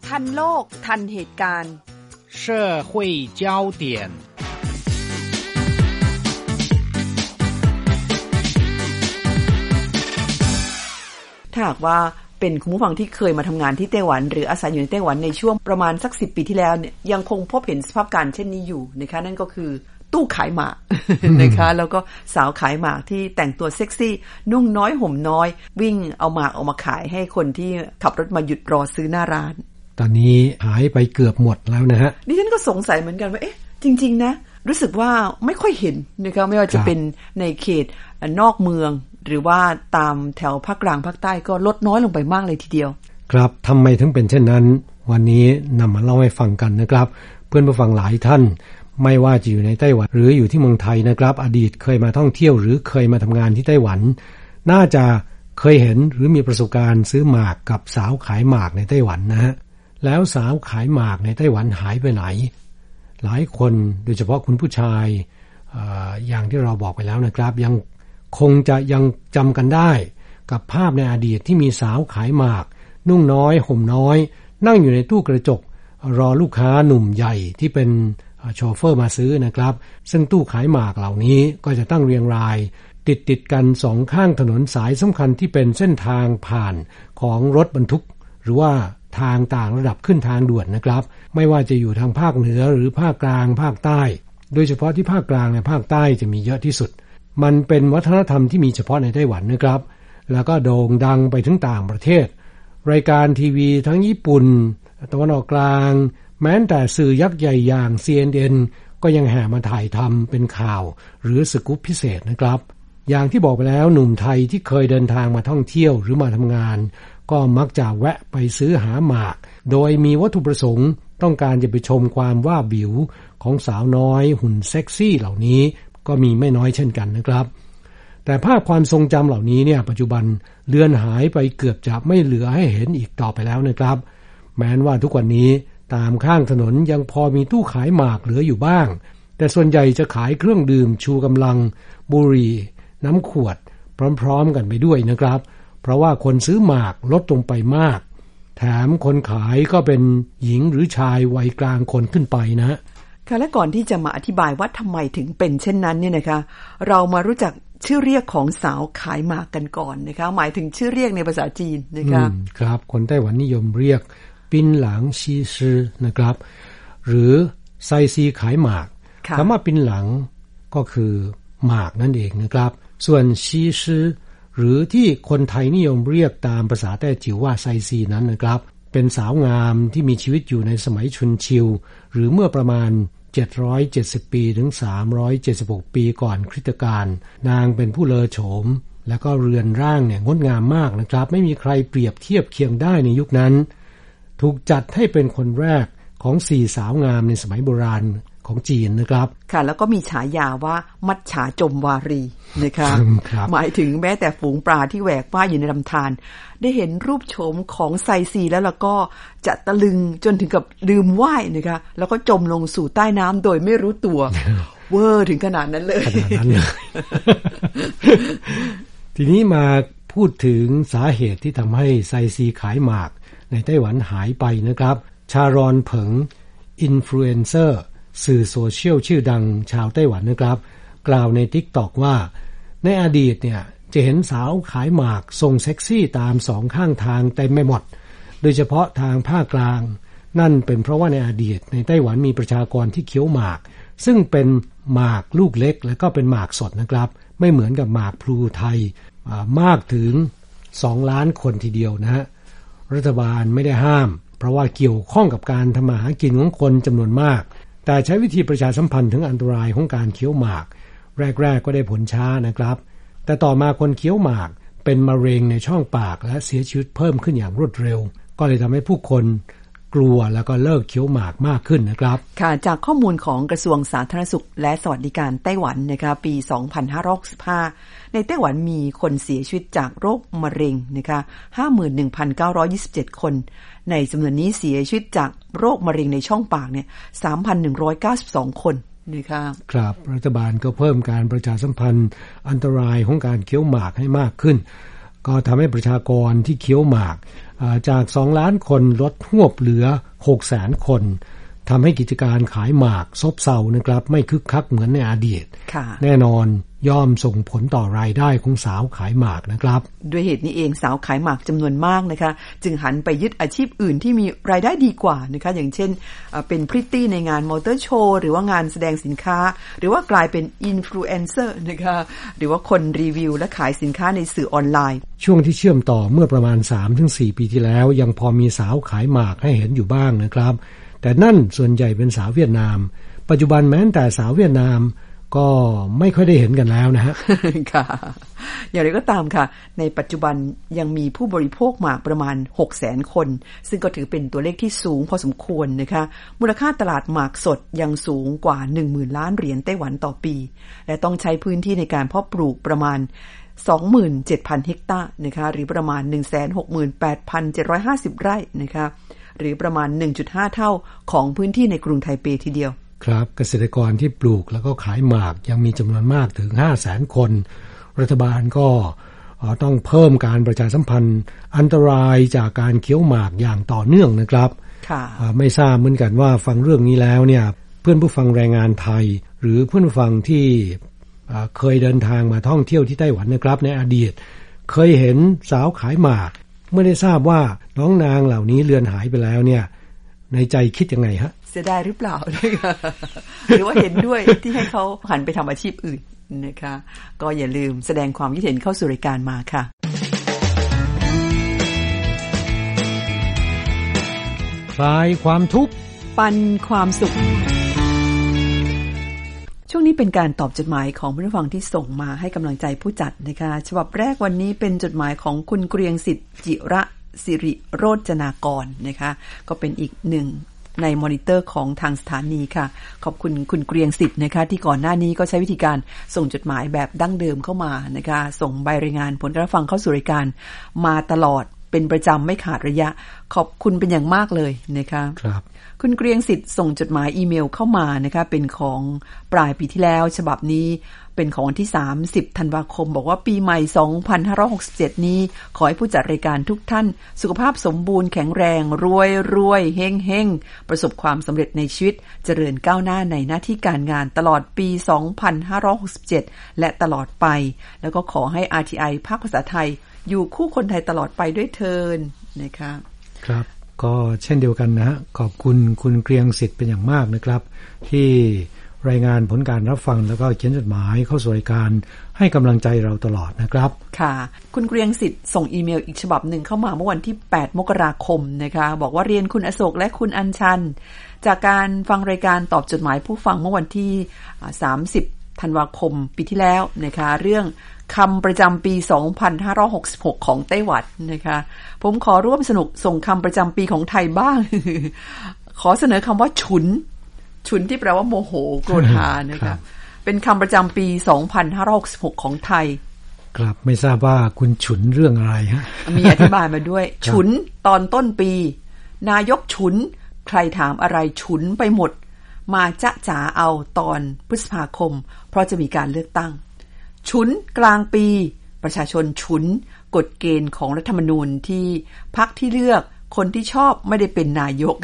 ทันโลกทันเหตุการณ์社会焦点ถ้าหากว่าเป็นคุณผู้ฟังที่เคยมาทำงานที่ไต้หวันหรืออาศัยอยู่ในไต้หวันในช่วงประมาณสัก10ปีที่แล้วเนี่ยยังคงพบเห็นสภาพการเช่นนี้อยู่นะคะนั่นก็คือตู้ขายหมาก นะคะแล้วก็สาวขายหมากที่แต่งตัวเซ็กซี่นุ่งน้อยห่มน้อยวิ่งเอาหมากออกมาขายให้คนที่ขับรถมาหยุดรอซื้อหน้าร้านตอนนี้หายไปเกือบหมดแล้วนะฮะดิฉันก็สงสัยเหมือนกันว่าเอ๊ะจริงๆนะรู้สึกว่าไม่ค่อยเห็นนะคะไม่ว่าจะเป็นในเขตนอกเมืองหรือว่าตามแถวภาคกลางภาคใต้ก็ลดน้อยลงไปมากเลยทีเดียวครับทำไมถึงเป็นเช่นนั้นวันนี้นำมาเล่าให้ฟังกันนะครับเพื่อนผู้ฟังหลายท่านไม่ว่าจะอยู่ในไต้หวันหรืออยู่ที่เมืองไทยนะครับอดีตเคยมาท่องเที่ยวหรือเคยมาทำงานที่ไต้หวันน่าจะเคยเห็นหรือมีประสบการณ์ซื้อหมากกับสาวขายหมากในไต้หวันนะฮะแล้วสาวขายหมากในไต้หวันหายไปไหนหลายคนโดยเฉพาะคุณผู้ชายอย่างที่เราบอกไปแล้วนะครับยังคงจะยังจำกันได้กับภาพในอดีตที่มีสาวขายหมากนุ่งน้อยห่มน้อยนั่งอยู่ในตู้กระจกรอลูกค้าหนุ่มใหญ่ที่เป็นโชเฟอร์มาซื้อนะครับซึ่งตู้ขายหมากเหล่านี้ก็จะตั้งเรียงรายติดกันสองข้างถนนสายสำคัญที่เป็นเส้นทางผ่านของรถบรรทุกหรือว่าทางต่างระดับขึ้นทางด่วนนะครับไม่ว่าจะอยู่ทางภาคเหนือหรือภาคกลางภาคใต้โดยเฉพาะที่ภาคกลางและภาคใต้จะมีเยอะที่สุดมันเป็นวัฒนธรรมที่มีเฉพาะในไต้หวันนะครับแล้วก็โด่งดังไปถึงต่างประเทศรายการทีวีทั้งญี่ปุ่นตะวันออกกลางแม้แต่สื่อยักษ์ใหญ่อย่าง CNN ก็ยังแห่มาถ่ายทำเป็นข่าวหรือสกู๊ปพิเศษนะครับอย่างที่บอกไปแล้วหนุ่มไทยที่เคยเดินทางมาท่องเที่ยวหรือมาทำงานก็มักจะแวะไปซื้อหาหมากโดยมีวัตถุประสงค์ต้องการจะไปชมความว่าบิวของสาวน้อยหุ่นเซ็กซี่เหล่านี้ก็มีไม่น้อยเช่นกันนะครับแต่ภาพความทรงจำเหล่านี้เนี่ยปัจจุบันเลือนหายไปเกือบจะไม่เหลือให้เห็นอีกต่อไปแล้วนะครับแม้ว่าทุกวันนี้ตามข้างถนนยังพอมีตู้ขายหมากเหลืออยู่บ้างแต่ส่วนใหญ่จะขายเครื่องดื่มชูกำลังบุหรี่น้ำขวดพร้อมๆกันไปด้วยนะครับเพราะว่าคนซื้อหมากลดลงไปมากแถมคนขายก็เป็นหญิงหรือชายวัยกลางคนขึ้นไปนะค่ะและก่อนที่จะมาอธิบายว่าทำไมถึงเป็นเช่นนั้นเนี่ยนะคะเรามารู้จักชื่อเรียกของสาวขายหมากกันก่อนนะคะหมายถึงชื่อเรียกในภาษาจีนนะคะครับคนไต้หวันนิยมเรียกปินหลังซีซื้อนะครับหรือไซซีขายหมากคำว่าปินหลังก็คือหมากนั่นเองนะครับส่วนซีซื้อหรือที่คนไทยนิยมเรียกตามภาษาแต้จิ๋วว่าไซซีนั้นนะครับเป็นสาวงามที่มีชีวิตอยู่ในสมัยชุนชิวหรือเมื่อประมาณ770ปีถึง376ปีก่อนคริสตกาลนางเป็นผู้เลอโฉมและก็เรือนร่างเนี่ยงดงามมากนะครับไม่มีใครเปรียบเทียบเคียงได้ในยุคนั้นถูกจัดให้เป็นคนแรกของ4สาวงามในสมัยโบราณของจีนนะครับค่ะแล้วก็มีฉายาว่ามัจฉาจมวารีนะคะหมายถึงแม้แต่ฝูงปลาที่แหวกว่ายอยู่ในลำธารได้เห็นรูปโฉมของไซซีแล้วก็จะตะลึงจนถึงกับลืมว่ายนะคะแล้วก็จมลงสู่ใต้น้ำโดยไม่รู้ตัว เวอร์ถึงขนาดนั้นเลยทีนี้มาพูดถึงสาเหตุที่ทำให้ไซซีขายหมากในไต้หวันหายไปนะครับชารอนเผิงอินฟลูเอนเซอร์สื่อโซเชียลชื่อดังชาวไต้หวันนะครับกล่าวใน TikTok ว่าในอดีตเนี่ยจะเห็นสาวขายหมากทรงเซ็กซี่ตามสองข้างทางเต็มไปหมดโดยเฉพาะทางภาคกลางนั่นเป็นเพราะว่าในอดีตในไต้หวันมีประชากรที่เคี้ยวหมากซึ่งเป็นหมากลูกเล็กและก็เป็นหมากสดนะครับไม่เหมือนกับหมากพลูไทยมากถึง2ล้านคนทีเดียวนะฮะรัฐบาลไม่ได้ห้ามเพราะว่าเกี่ยวข้องกับการทำมาหากินของคนจำนวนมากแต่ใช้วิธีประชาสัมพันธ์ถึงอันตรายของการเคี้ยวหมากแรกๆก็ได้ผลช้านะครับแต่ต่อมาคนเคี้ยวหมากเป็นมะเร็งในช่องปากและเสียชีวิตเพิ่มขึ้นอย่างรวดเร็วก็เลยทำให้ผู้คนกลัวแล้วก็เลิกเคี้ยวหมากมากขึ้นนะครับค่ะจากข้อมูลของกระทรวงสาธารณสุขและสวัสดิการไต้หวันนะคะปี2565ในไต้หวันมีคนเสียชีวิตจากโรคมะเร็งนะคะ 51,927 คนในจำนวนนี้เสียชีวิตจากโรคมะเร็งในช่องปากเนี่ย 3,192 คนนะคะครับรัฐบาลก็เพิ่มการประชาสัมพันธ์อันตรายของการเคี้ยวหมากให้มากขึ้นก็ทำให้ประชากรที่เคี้ยวหมากจาก2ล้านคนลดหวบเหลือ 600,000 คนทำให้กิจการขายหมากซบเซานะครับไม่คึกคักเหมือนในอดีตแน่นอนย่อมส่งผลต่อรายได้ของสาวขายหมากนะครับด้วยเหตุนี้เองสาวขายหมากจำนวนมากนะคะจึงหันไปยึดอาชีพอื่นที่มีรายได้ดีกว่านะคะอย่างเช่นเป็นพริตตี้ในงานมอเตอร์โชว์หรือว่างานแสดงสินค้าหรือว่ากลายเป็นอินฟลูเอนเซอร์นะคะหรือว่าคนรีวิวและขายสินค้าในสื่อออนไลน์ช่วงที่เชื่อมต่อเมื่อประมาณ 3-4 ปีที่แล้วยังพอมีสาวขายหมากให้เห็นอยู่บ้างนะครับแต่นั่นส่วนใหญ่เป็นสาวเวียดนามปัจจุบันแม้แต่สาวเวียดนามก็ไม่ค่อยได้เห็นกันแล้วนะฮะค่ะอย่างไรก็ตามค่ะในปัจจุบันยังมีผู้บริโภคหมากประมาณ 600,000 คนซึ่งก็ถือเป็นตัวเลขที่สูงพอสมควรนะคะมูลค่าตลาดหมากสดยังสูงกว่า 10,000 ล้านเหรียญไต้หวันต่อปีและต้องใช้พื้นที่ในการเพาะปลูกประมาณ 27,000 เฮกตาร์นะคะหรือประมาณ 168,750 ไร่นะคะหรือประมาณ 1.5 เท่าของพื้นที่ในกรุงไทเปทีเดียวครับเกษตรกรที่ปลูกแล้วก็ขายหมากยังมีจำนวนมากถึง 500,000 คนรัฐบาลก็ต้องเพิ่มการประชาสัมพันธ์อันตรายจากการเคี้ยวหมากอย่างต่อเนื่องนะครับไม่ทราบเหมือนกันว่าฟังเรื่องนี้แล้วเนี่ยเพื่อนผู้ฟังแรงงานไทยหรือเพื่อนผู้ฟังที่เคยเดินทางมาท่องเที่ยวที่ไต้หวันนะครับในอดีตเคยเห็นสาวขายหมากไม่ได้ทราบว่าน้องนางเหล่านี้เลือนหายไปแล้วเนี่ยในใจคิดยังไงฮะเสียดายหรือเปล่า หรือว่าเห็นด้วยที่ให้เขาหันไปทำอาชีพอื่นนะคะก็อย่าลืมแสดงความคิดเห็นเข้าสู่รายการมาค่ะคลายความทุกข์ปันความสุขช่วงนี้เป็นการตอบจดหมายของผู้ฟังที่ส่งมาให้กำลังใจผู้จัดนะคะฉบับแรกวันนี้เป็นจดหมายของคุณเกรียงสิทธิ์จิระสิริโรจนากรนะคะก็เป็นอีกหนึ่งในมอนิเตอร์ของทางสถานีค่ะขอบคุณคุณเกรียงสิทธิ์นะคะที่ก่อนหน้านี้ก็ใช้วิธีการส่งจดหมายแบบดั้งเดิมเข้ามานะคะส่งใบรายงานผลการฟังเข้าสู่รายการมาตลอดเป็นประจำไม่ขาดระยะขอบคุณเป็นอย่างมากเลยนะคะครับคุณเกรียงสิทธิ์ส่งจดหมายอีเมลเข้ามานะคะเป็นของปลายปีที่แล้วฉบับนี้เป็นของวันที่30ธันวาคมบอกว่าปีใหม่2567นี้ขอให้ผู้จัดรายการทุกท่านสุขภาพสมบูรณ์แข็งแรงรวยเฮงประสบความสำเร็จในชีวิตเจริญก้าวหน้าในหน้าที่การงานตลอดปี2567และตลอดไปแล้วก็ขอให้ RTI ภาคภาษาไทยอยู่คู่คนไทยตลอดไปด้วยเทินนะคะครับก็เช่นเดียวกันนะฮะขอบคุณคุณเกรียงสิทธิ์เป็นอย่างมากนะครับที่รายงานผลการรับฟังแล้วก็เขียนจดหมายเข้าสู่รายการให้กำลังใจเราตลอดนะครับค่ะคุณเกรียงสิทธิ์ส่งอีเมลอีกฉบับหนึ่งเข้ามาเมื่อวันที่8มกราคมนะคะบอกว่าเรียนคุณอโศกและคุณอัญชันจากการฟังรายการตอบจดหมายผู้ฟังเมื่อวันที่30ธันวาคมปีที่แล้วนะคะเรื่องคำประจำปี2566ของไต้หวันนะคะผมขอร่วมสนุกส่งคำประจำปีของไทยบ้าง ขอเสนอคำว่าฉุนที่แปลว่าโมโหโกรธานะคะเป็นคำประจำปี2566ของไทยครับไม่ทราบว่าคุณฉุนเรื่องอะไรฮะมีอธิบายมาด้วย ฉุนตอนต้นปีนายกฉุนใครถามอะไรฉุนไปหมดมาจ๊ะจ๋าเอาตอนพฤษภาคมเพราะจะมีการเลือกตั้งฉุนกลางปีประชาชนฉุนกฎเกณฑ์ของรัฐธรรมนูญที่พรรคที่เลือกคนที่ชอบไม่ได้เป็นนายก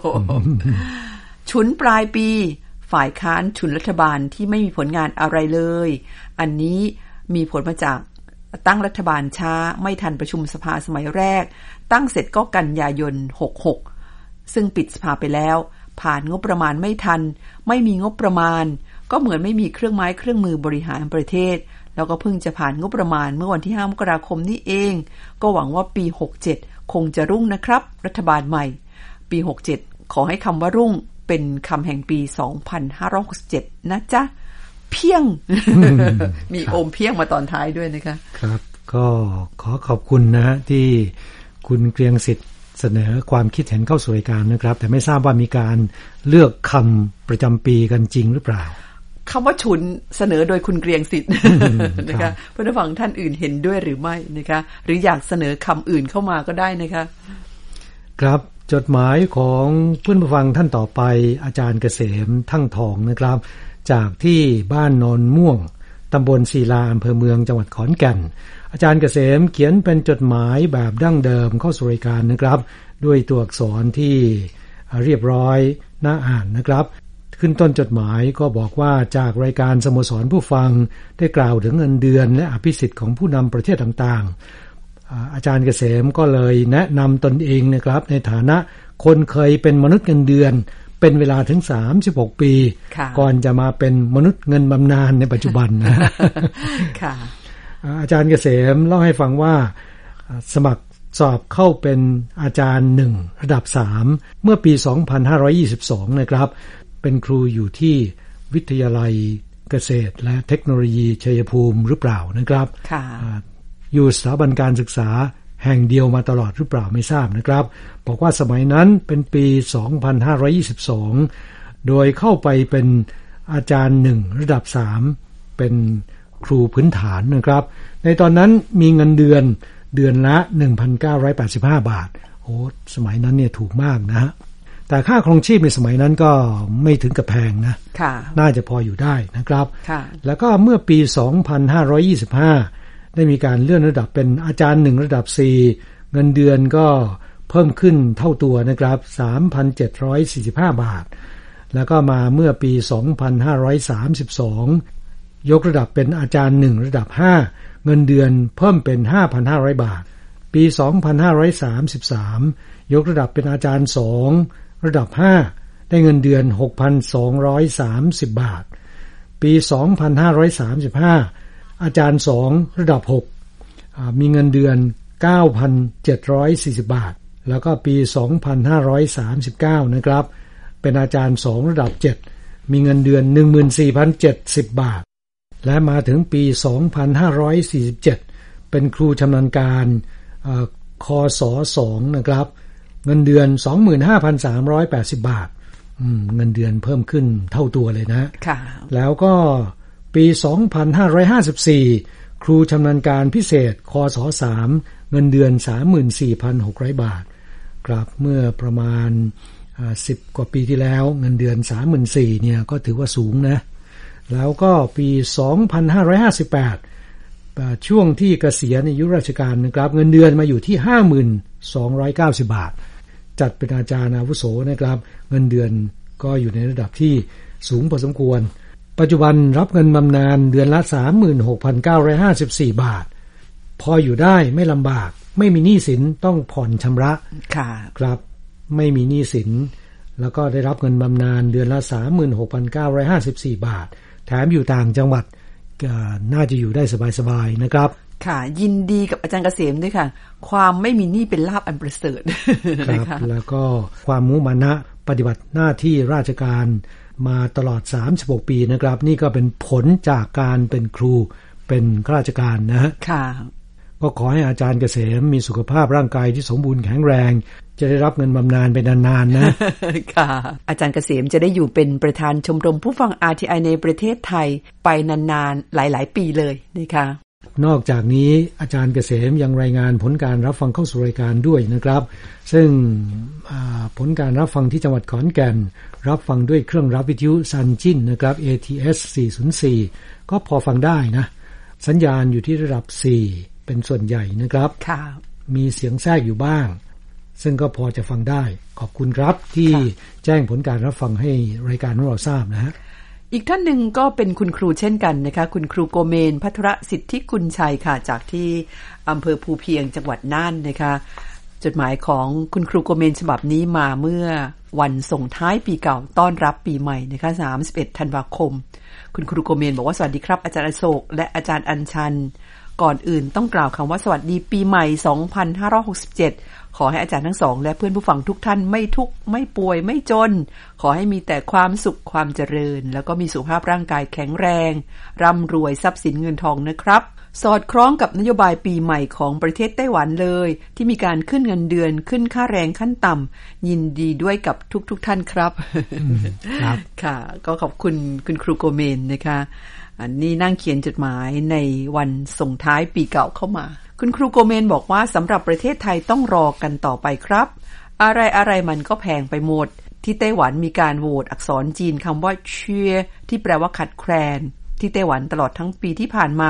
ฉุนปลายปีฝ่ายค้านฉุนรัฐบาลที่ไม่มีผลงานอะไรเลยอันนี้มีผลมาจากตั้งรัฐบาลช้าไม่ทันประชุมสภาสมัยแรกตั้งเสร็จก็กันยายน66ซึ่งปิดสภาไปแล้วผ่านงบประมาณไม่ทันไม่มีงบประมาณก็เหมือนไม่มีเครื่องไม้เครื่องมือบริหารประเทศแล้วก็เพิ่งจะผ่านงบประมาณเมื่อวันที่5มกราคมนี้เองก็หวังว่าปี67คงจะรุ่งนะครับรัฐบาลใหม่ปี67ขอให้คำว่ารุ่งเป็นคำแห่งปี2567นะจ๊ะเพียง มีโอมเพียงมาตอนท้ายด้วยนะคะครับก็ขอขอบคุณนะที่คุณเกรียงสิทธิ์เสนอความคิดเห็นเข้าสู่รายการนะครับแต่ไม่ทราบว่ามีการเลือกคำประจำปีกันจริงหรือเปล่าคำว่าฉุนเสนอโดยคุณเกรียงสิทธิ์ นะคะเพื่อนฟังท่านอื่นเห็นด้วยหรือไม่นะคะหรืออยากเสนอคำอื่นเข้ามาก็ได้นะคะครับจดหมายของเพื่อนผู้ฟังท่านต่อไปอาจารย์เกษมทั้งทองนะครับจากที่บ้านโนนม่วงตำบลศิลาอำเภอเมืองจังหวัดขอนแก่นอาจารย์เกษมเขียนเป็นจดหมายแบบดั้งเดิมเข้าสู่รายการนะครับด้วยตัวอักษรที่เรียบร้อยน่าอ่านนะครับขึ้นต้นจดหมายก็บอกว่าจากรายการสโมสรผู้ฟังได้กล่าวถึงเงินเดือนและอภิสิทธิ์ของผู้นำประเทศต่างๆอาจารย์เกษมก็เลยแนะนำตนเองนะครับในฐานะคนเคยเป็นมนุษย์เงินเดือนเป็นเวลาถึง36ปีก่อนจะมาเป็นมนุษย์เงินบำนาญในปัจจุบันนะค่ะอาจารย์เกษมเล่าให้ฟังว่าสมัครสอบเข้าเป็นอาจารย์1ระดับ3เมื่อปี2522นะครับเป็นครูอยู่ที่วิทยาลัยเกษตรและเทคโนโลยีชัยภูมิหรือเปล่านะครับอยู่สถาบันการศึกษาแห่งเดียวมาตลอดหรือเปล่าไม่ทราบนะครับบอกว่าสมัยนั้นเป็นปี2522โดยเข้าไปเป็นอาจารย์1ระดับ3เป็นครูพื้นฐานนะครับในตอนนั้นมีเงินเดือนละ 1,985 บาทโอ้สมัยนั้นเนี่ยถูกมากนะแต่ค่าครองชีพในสมัยนั้นก็ไม่ถึงกับแพงนะน่าจะพออยู่ได้นะครับแล้วก็เมื่อปี2525ได้มีการเลื่อนระดับเป็นอาจารย์1ระดับ4เงินเดือนก็เพิ่มขึ้นเท่าตัวนะครับ 3,745 บาทแล้วก็มาเมื่อปี2532ยกระดับเป็นอาจารย์1ระดับ5เงินเดือนเพิ่มเป็น 5,500 บาทปี2533ยกระดับเป็นอาจารย์2ระดับ5ได้เงินเดือน 6,230 บาทปี2535อาจารย์2ระดับ6มีเงินเดือน 9,740 บาทแล้วก็ปี2539นะครับเป็นอาจารย์2ระดับ7มีเงินเดือน 14,070 บาทและมาถึงปี2547เป็นครูชำนาญการคศ2นะครับเงินเดือน 25,380 บาทเงินเดือนเพิ่มขึ้นเท่าตัวเลยนะแล้วก็ปี2554ครูชำนาญการพิเศษคศ3เงินเดือน 34,600 บาทครับเมื่อประมาณ10 กว่าปีที่แล้วเงินเดือน 34,000 เนี่ยก็ถือว่าสูงนะแล้วก็ปี2558ช่วงที่เกษียณอายุราชการนะครับเงินเดือนมาอยู่ที่ 5,290 บาทจัดเป็นอาจารย์อาวุโสนะครับเงินเดือนก็อยู่ในระดับที่สูงพอสมควรปัจจุบันรับเงินบำนาญเดือนละ 36,954 บาทพออยู่ได้ไม่ลำบากไม่มีหนี้สินต้องผ่อนชำระครับไม่มีหนี้สินแล้วก็ได้รับเงินบำนาญเดือนละ 36,954 บาทแถมอยู่ต่างจังหวัดน่าจะอยู่ได้สบายๆนะครับค่ะยินดีกับอาจารย์เกษมด้วยค่ะความไม่มีหนี้เป็นลาภอันประเสริฐครับแล้วก็ความมุมานะปฏิบัติหน้าที่ราชการมาตลอด36ปีนะครับนี่ก็เป็นผลจากการเป็นครูเป็นข้าราชการนะค่ะก็ขอให้อาจารย์เกษมมีสุขภาพร่างกายที่สมบูรณ์แข็งแรงจะได้รับเงินบำนาญไปนานๆนะค่ะอาจารย์เกษมจะได้อยู่เป็นประธานชมรมผู้ฟัง RTI ในประเทศไทยไปนานๆหลายๆปีเลยนะคะนอกจากนี้อาจารย์เกษมยังรายงานผลการรับฟังเข้าสู่รายการด้วยนะครับซึ่งผลการรับฟังที่จังหวัดขอนแก่นรับฟังด้วยเครื่องรับวิทยุซันจินนะครับ ATS 404ก็พอฟังได้นะสัญญาณอยู่ที่ระดับ4เป็นส่วนใหญ่นะครับมีเสียงแทรกอยู่บ้างซึ่งก็พอจะฟังได้ขอบคุณครับที่แจ้งผลการรับฟังให้รายการของเราทราบนะฮะอีกท่านหนึ่งก็เป็นคุณครูเช่นกันนะคะคุณครูโกเมนภัทรสิทธิกุลชัยค่ะจากที่อำเภอภูเพียงจังหวัดน่านนะคะจดหมายของคุณครูโกเมนฉบับนี้มาเมื่อวันส่งท้ายปีเก่าต้อนรับปีใหม่นะคะ31ธันวาคมคุณครูโกเมนบอกว่าสวัสดีครับอาจารย์อโศกและอาจารย์อัญชันก่อนอื่นต้องกล่าวคำว่าสวัสดีปีใหม่2567ขอให้อาจารย์ทั้งสองและเพื่อนผู้ฟังทุกท่านไม่ทุกข์ไม่ป่วยไม่จนขอให้มีแต่ความสุขความเจริญแล้วก็มีสุขภาพร่างกายแข็งแรงร่ำรวยทรัพย์สินเงินทองนะครับสอดคล้องกับนโยบายปีใหม่ของประเทศไต้หวันเลยที่มีการขึ้นเงินเดือนขึ้นค่าแรงขั้นต่ำยินดีด้วยกับทุกท่านครับครับค่ะก็ขอบคุณคุณครูโกเมนนะคะอันนี้นั่งเขียนจดหมายในวันส่งท้ายปีเก่าเข้ามาคุณครูโกเมนบอกว่าสำหรับประเทศไทยต้องรอกันต่อไปครับอะไรมันก็แพงไปหมดที่ไต้หวันมีการโหวตอักษรจีนคำว่าเชียที่แปลว่าขัดแคลนที่ไต้หวันตลอดทั้งปีที่ผ่านมามี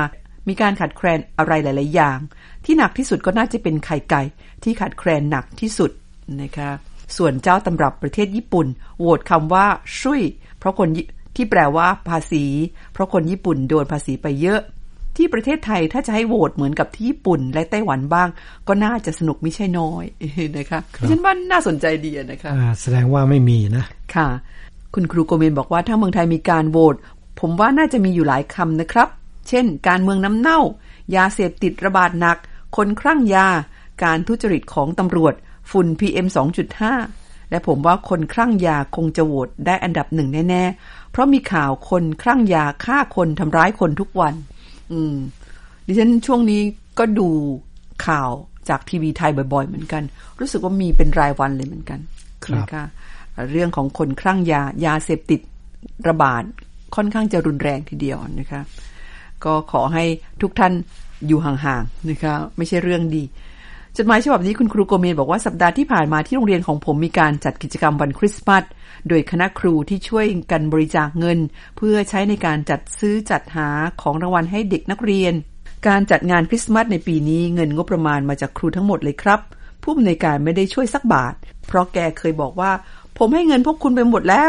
มีการขาดแคลนอะไรหลายๆอย่างที่หนักที่สุดก็น่าจะเป็นไข่ไก่ที่ขาดแคลนหนักที่สุดนะคะส่วนเจ้าตำรับประเทศญี่ปุ่นโหวตคำว่าชุยเพราะคนที่แปลว่าภาษีเพราะคนญี่ปุ่นโดนภาษีไปเยอะที่ประเทศไทยถ้าจะให้โหวตเหมือนกับที่ญี่ปุ่นและไต้หวันบ้างก็น่าจะสนุกไม่ใช่น้อยนะคะฉันว่าน่าสนใจดีนะคะแสดงว่าไม่มีนะค่ะคุณครูโกเมนบอกว่าถ้าเมืองไทยมีการโหวตผมว่าน่าจะมีอยู่หลายคำนะครับเช่นการเมืองน้ำเน่ายาเสพติดระบาดหนักคนคลั่งยาการทุจริตของตำรวจฝุ่น PM 2.5 และผมว่าคนคลั่งยาคงจะโหวตได้อันดับ1แน่ๆเพราะมีข่าวคนคลั่งยาฆ่าคนทำร้ายคนทุกวันดิฉันช่วงนี้ก็ดูข่าวจากทีวีไทยบ่อยๆเหมือนกันรู้สึกว่ามีเป็นรายวันเลยเหมือนกันนะคะเรื่องของคนคลั่งยาเสพติดระบาดค่อนข้างจะรุนแรงทีเดียวนะคะก็ขอให้ทุกท่านอยู่ห่างๆนะคะไม่ใช่เรื่องดีจดหมายฉบับนี้คุณครูโกเมนบอกว่าสัปดาห์ที่ผ่านมาที่โรงเรียนของผมมีการจัดกิจกรรมวันคริสต์มาสโดยคณะครูที่ช่วยกันบริจาคเงินเพื่อใช้ในการจัดซื้อจัดหาของรางวัลให้เด็กนักเรียนการจัดงานคริสต์มาสในปีนี้เงินงบประมาณมาจากครูทั้งหมดเลยครับผู้อำนวยการไม่ได้ช่วยสักบาทเพราะแกเคยบอกว่าผมให้เงินพวกคุณไปหมดแล้ว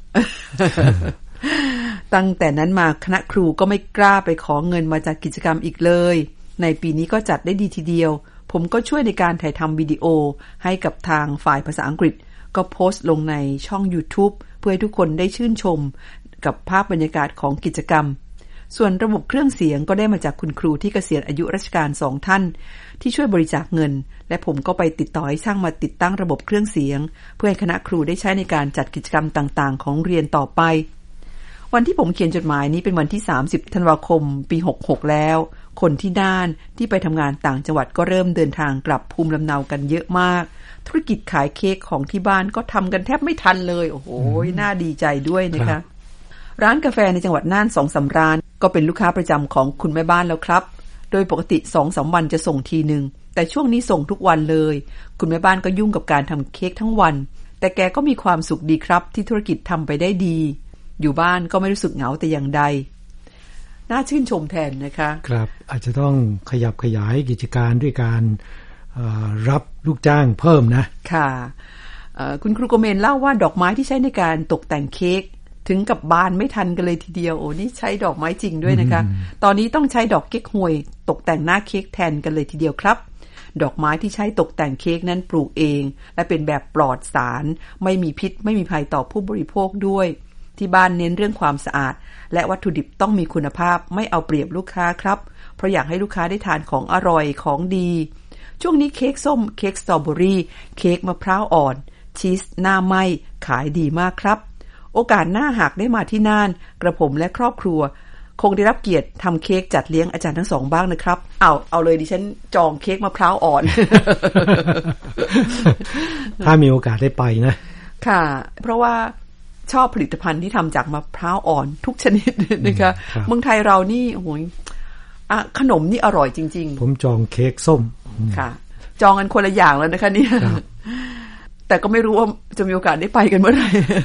ตั้งแต่นั้นมาคณะครูก็ไม่กล้าไปขอเงินมาจากกิจกรรมอีกเลยในปีนี้ก็จัดได้ดีทีเดียวผมก็ช่วยในการถ่ายทำวิดีโอให้กับทางฝ่ายภาษาอังกฤษก็โพสต์ลงในช่อง YouTube เพื่อให้ทุกคนได้ชื่นชมกับภาพบรรยากาศของกิจกรรมส่วนระบบเครื่องเสียงก็ได้มาจากคุณครูที่เกษียณอายุราชการ2ท่านที่ช่วยบริจาคเงินและผมก็ไปติดต่อให้ช่างมาติดตั้งระบบเครื่องเสียงเพื่อให้คณะครูได้ใช้ในการจัดกิจกรรมต่างๆของเรียนต่อไปวันที่ผมเขียนจดหมายนี้เป็นวันที่30ธันวาคมปี66แล้วคนที่น่านที่ไปทำงานต่างจังหวัดก็เริ่มเดินทางกลับภูมิลำเนากันเยอะมากธุรกิจขายเค้กของที่บ้านก็ทำกันแทบไม่ทันเลยโอ้โหน่าดีใจด้วยนะคะร้านกาแฟในจังหวัดน่าน 2-3 ร้านก็เป็นลูกค้าประจำของคุณแม่บ้านแล้วครับโดยปกติ 2-3 วันจะส่งทีนึงแต่ช่วงนี้ส่งทุกวันเลยคุณแม่บ้านก็ยุ่งกับการทำเค้กทั้งวันแต่แกก็มีความสุขดีครับที่ธุรกิจทำไปได้ดีอยู่บ้านก็ไม่รู้สึกเหงาแต่อย่างใดน่าชื่นชมแทนนะคะครับอาจจะต้องขยับขยายกิจการด้วยการรับลูกจ้างเพิ่มนะค่ะคุณครูโกเมนเล่าว่าดอกไม้ที่ใช้ในการตกแต่งเค้กถึงกับบานไม่ทันกันเลยทีเดียวโอ้นี่ใช้ดอกไม้จริงด้วยนะคะตอนนี้ต้องใช้ดอกเก๊กฮวยตกแต่งหน้าเค้กแทนกันเลยทีเดียวครับดอกไม้ที่ใช้ตกแต่งเค้กนั้นปลูกเองและเป็นแบบปลอดสารไม่มีพิษไม่มีภัยต่อผู้บริโภคด้วยที่บ้านเน้นเรื่องความสะอาดและวัตถุดิบต้องมีคุณภาพไม่เอาเปรียบลูกค้าครับเพราะอยากให้ลูกค้าได้ทานของอร่อยของดีช่วงนี้เค้กส้มเค้กสตรอเบอรี่เค้กมะพร้าวอ่อนชีสหน้าไหม้ขายดีมากครับโอกาสหน้าหากได้มาที่น่านกระผมและครอบครัวคงได้รับเกียรติทำเค้กจัดเลี้ยงอาจารย์ทั้งสองบ้างนะครับเอาเลยดิฉันจองเค้กมะพร้าวอ่อนถ้ามีโอกาสได้ไปนะค่ะเพราะว่าชอบผลิตภัณฑ์ที่ทำจากมะพร้าวอ่อนทุกชนิดนะคะเมืองไทยเรานี่โอ้โหขนมนี่อร่อยจริงๆผมจองเค้กส้มค่ะจองกันคนละอย่างแล้วนะคะเนี่ยแต่ก็ไม่รู้ว่าจะมีโอกาสได้ไปกันเมื่อไหร่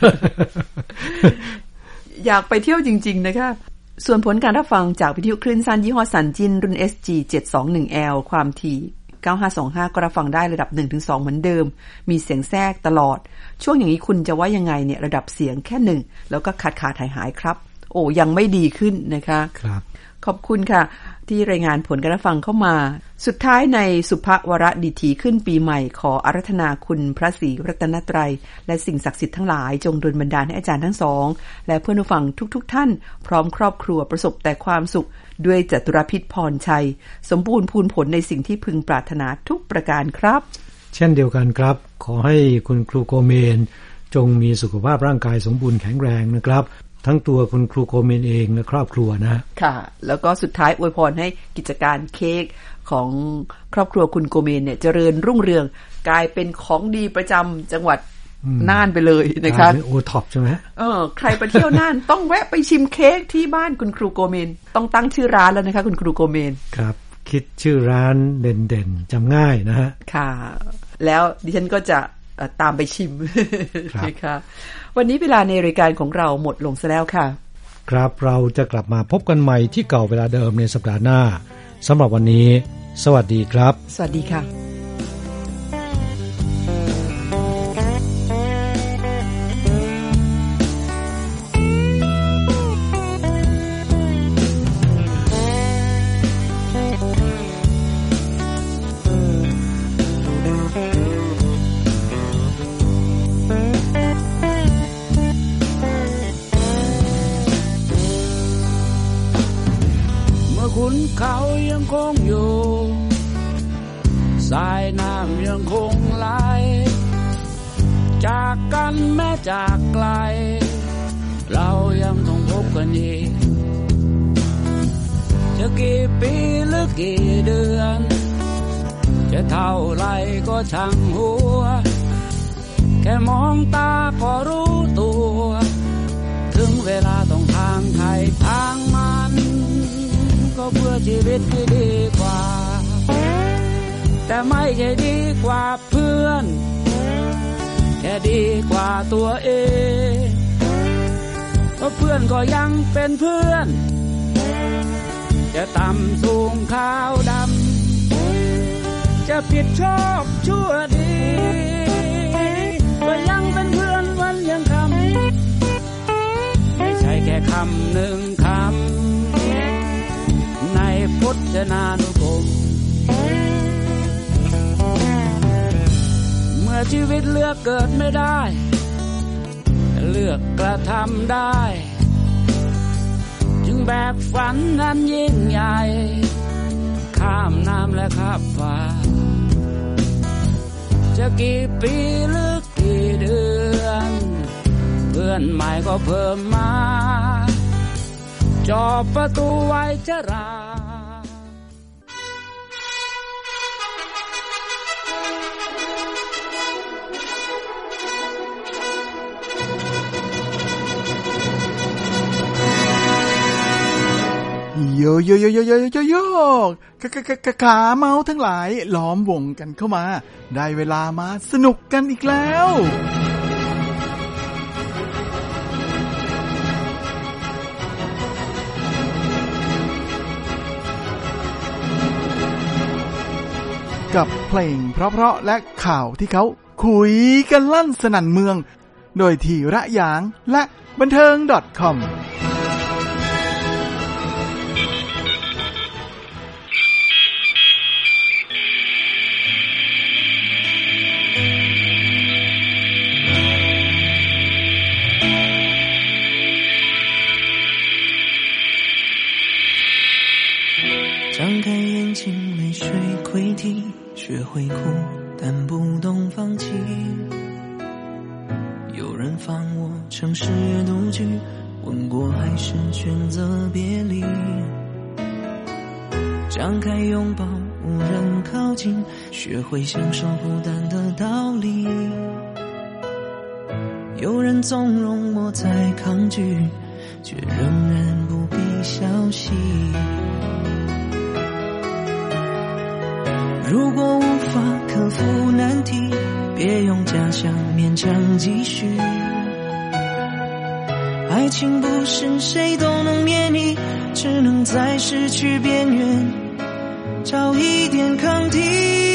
อยากไปเที่ยวจริงๆนะคะส่วนผลการรับฟังจากวิทยุคลื่นสั้นยี่ห้อสันจินรุ่น SG 721L ความถี่9525ก็รับฟังได้ระดับ 1-2 เหมือนเดิมมีเสียงแทรกตลอดช่วงอย่างนี้คุณจะว่ายังไงเนี่ยระดับเสียงแค่1แล้วก็ขาดหายครับโอ้ยังไม่ดีขึ้นนะคะครับขอบคุณค่ะที่รายงานผลการรับฟังเข้ามาสุดท้ายในสุภวรดิถีขึ้นปีใหม่ขออาราธนาคุณพระศรีรัตนตรัยและสิ่งศักดิ์สิทธิ์ทั้งหลายจงดลบันดาลให้อาจารย์ทั้งสองและเพื่อนผู้ฟังทุกท่านพร้อมครอบครัวประสบแต่ความสุขด้วยจตุรพิษพรชัยสมบูรณ์พูนผลในสิ่งที่พึงปรารถนาทุกประการครับเช่นเดียวกันครับขอให้คุณครูโกเมนจงมีสุขภาพร่างกายสมบูรณ์แข็งแรงนะครับทั้งตัวคุณครูโกเมนเองและครอบครัวนะค่ะแล้วก็สุดท้ายอวยพรให้กิจการเค้กของครอบครัวคุณโกเมนเนี่ยเจริญรุ่งเรืองกลายเป็นของดีประจำจังหวัดน่านไปเลยนะคะโอท็อปใช่ไหมใครไปเที่ยวน่าน ต้องแวะไปชิมเค้กที่บ้านคุณครูโกเมนต้องตั้งชื่อร้านแล้วนะคะคุณครูโกเมนครับคิดชื่อร้านเด่นๆจำง่ายนะฮะค่ะแล้วดิฉันก็จะตามไปชิมนะคะวันนี้เวลาในรายการของเราหมดลงซะแล้วค่ะครับเราจะกลับมาพบกันใหม่ที่เก่าเวลาเดิมในสัปดาห์หน้าสำหรับวันนี้สวัสดีครับสวัสดีค่ะขุนเขายังคงอยู่สายน้ำยังคงไหลจากกันแม้จากไกลเรายังต้องพบกันอีกจะกี่ปีหรือกี่เดือนจะเท่าไรก็ช่างหัวแค่มองตาก็รู้ตัวถึงเวลาต้องทางใครทางมันก็เพื่อชีวิตที่ดีกว่าแต่ไม่ใช่ดีกว่าเพื่อนแค่ดีกว่าตัวเองเพราะเพื่อนก็ยังเป็นเพื่อนจะต่ำสูงขาวดำจะผิดชอบชั่วดีก็ยังเป็นเพื่อนวันยังคำไม่ใช่แค่คำหนึ่งคำในพจนานุกรมเมื่อชีวิตเลือกเกิดไม่ได้เลือกกระทำได้จึงแบกฝันนั้นยิ่งใหญ่ข้ามน้ำและข้ามฟ้าจะกี่ปีหรือกี่เดือนเพื่อนใหม่ก็เพิ่มมาจอบประตูไว้จะราโยโยโยโยโยโยโยขาเมาทั้งหลายล้อมวงกันเข้ามาได้เวลามาสนุกกันอีกแล้วกับเพลงเพราะๆและข่าวที่เขาคุยกันลั่นสนั่นเมืองโดยทีระหยางและบันเทิง .com 张开眼睛，泪水溃堤，学会哭，但不懂放弃。有人放我城市独居，问过还是选择别离。张开拥抱，无人靠近，学会享受孤单的道理。有人纵容我在抗拒，却仍然不必消息。如果无法克服难题，别用假象勉强继续。爱情不是谁都能免疫，只能在失去边缘找一点抗体。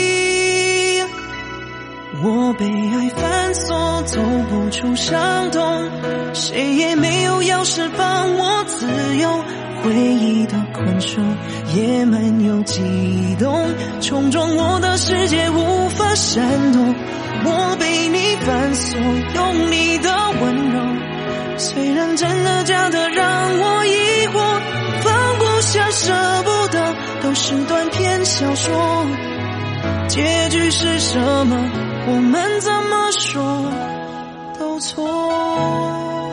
我被爱反锁，走不出伤痛，谁也没有要释放我自由。回忆的困兽也蛮有激动，冲撞我的世界无法闪躲。我被你反锁，用你的温柔，虽然真的假的让我疑惑，放不下舍不得都是短篇小说，结局是什么我们怎么说都错。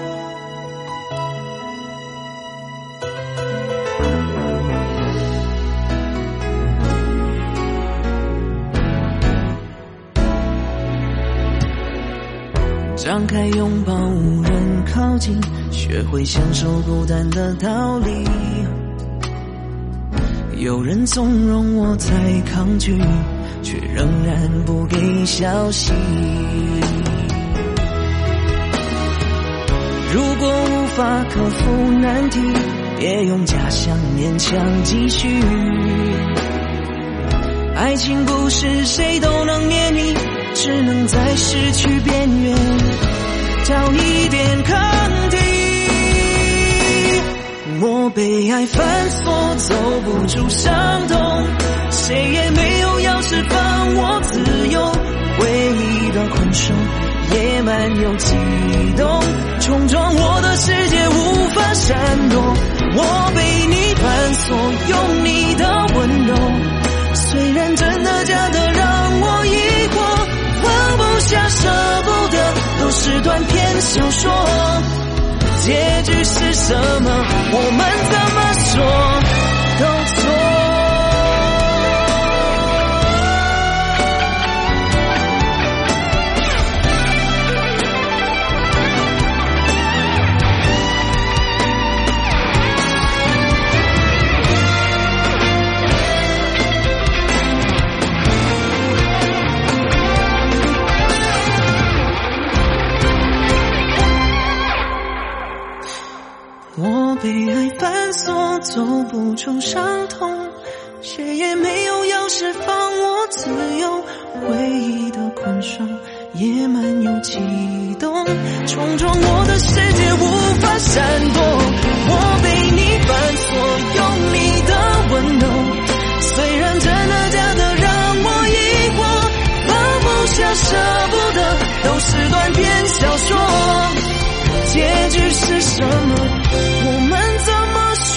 张开拥抱，无人靠近，学会享受孤单的道理。有人纵容我在抗拒，却仍然不给消息。 如果无法克服难题，别用假象勉强继续。爱情不是谁都能免疫，只能在失去边缘找一点抗体。我被爱反锁，走不出伤痛，谁也没有要释放我自由。回忆的困兽野蛮又激动，冲撞我的世界无法闪躲。我被你反锁，用你的温柔，虽然真的假的让我疑惑，放不下舍不得都是短篇小说，结局是什么我们怎么说都错。我被爱反锁，走不出伤痛，谁也没有要释放我自由。回忆的困兽野蛮又激动，冲撞我的世界无法闪躲。我被你反锁，用你的温柔，虽然真的假的让我疑惑，放不下舍不得都是短篇小说，结局是什么我们怎么说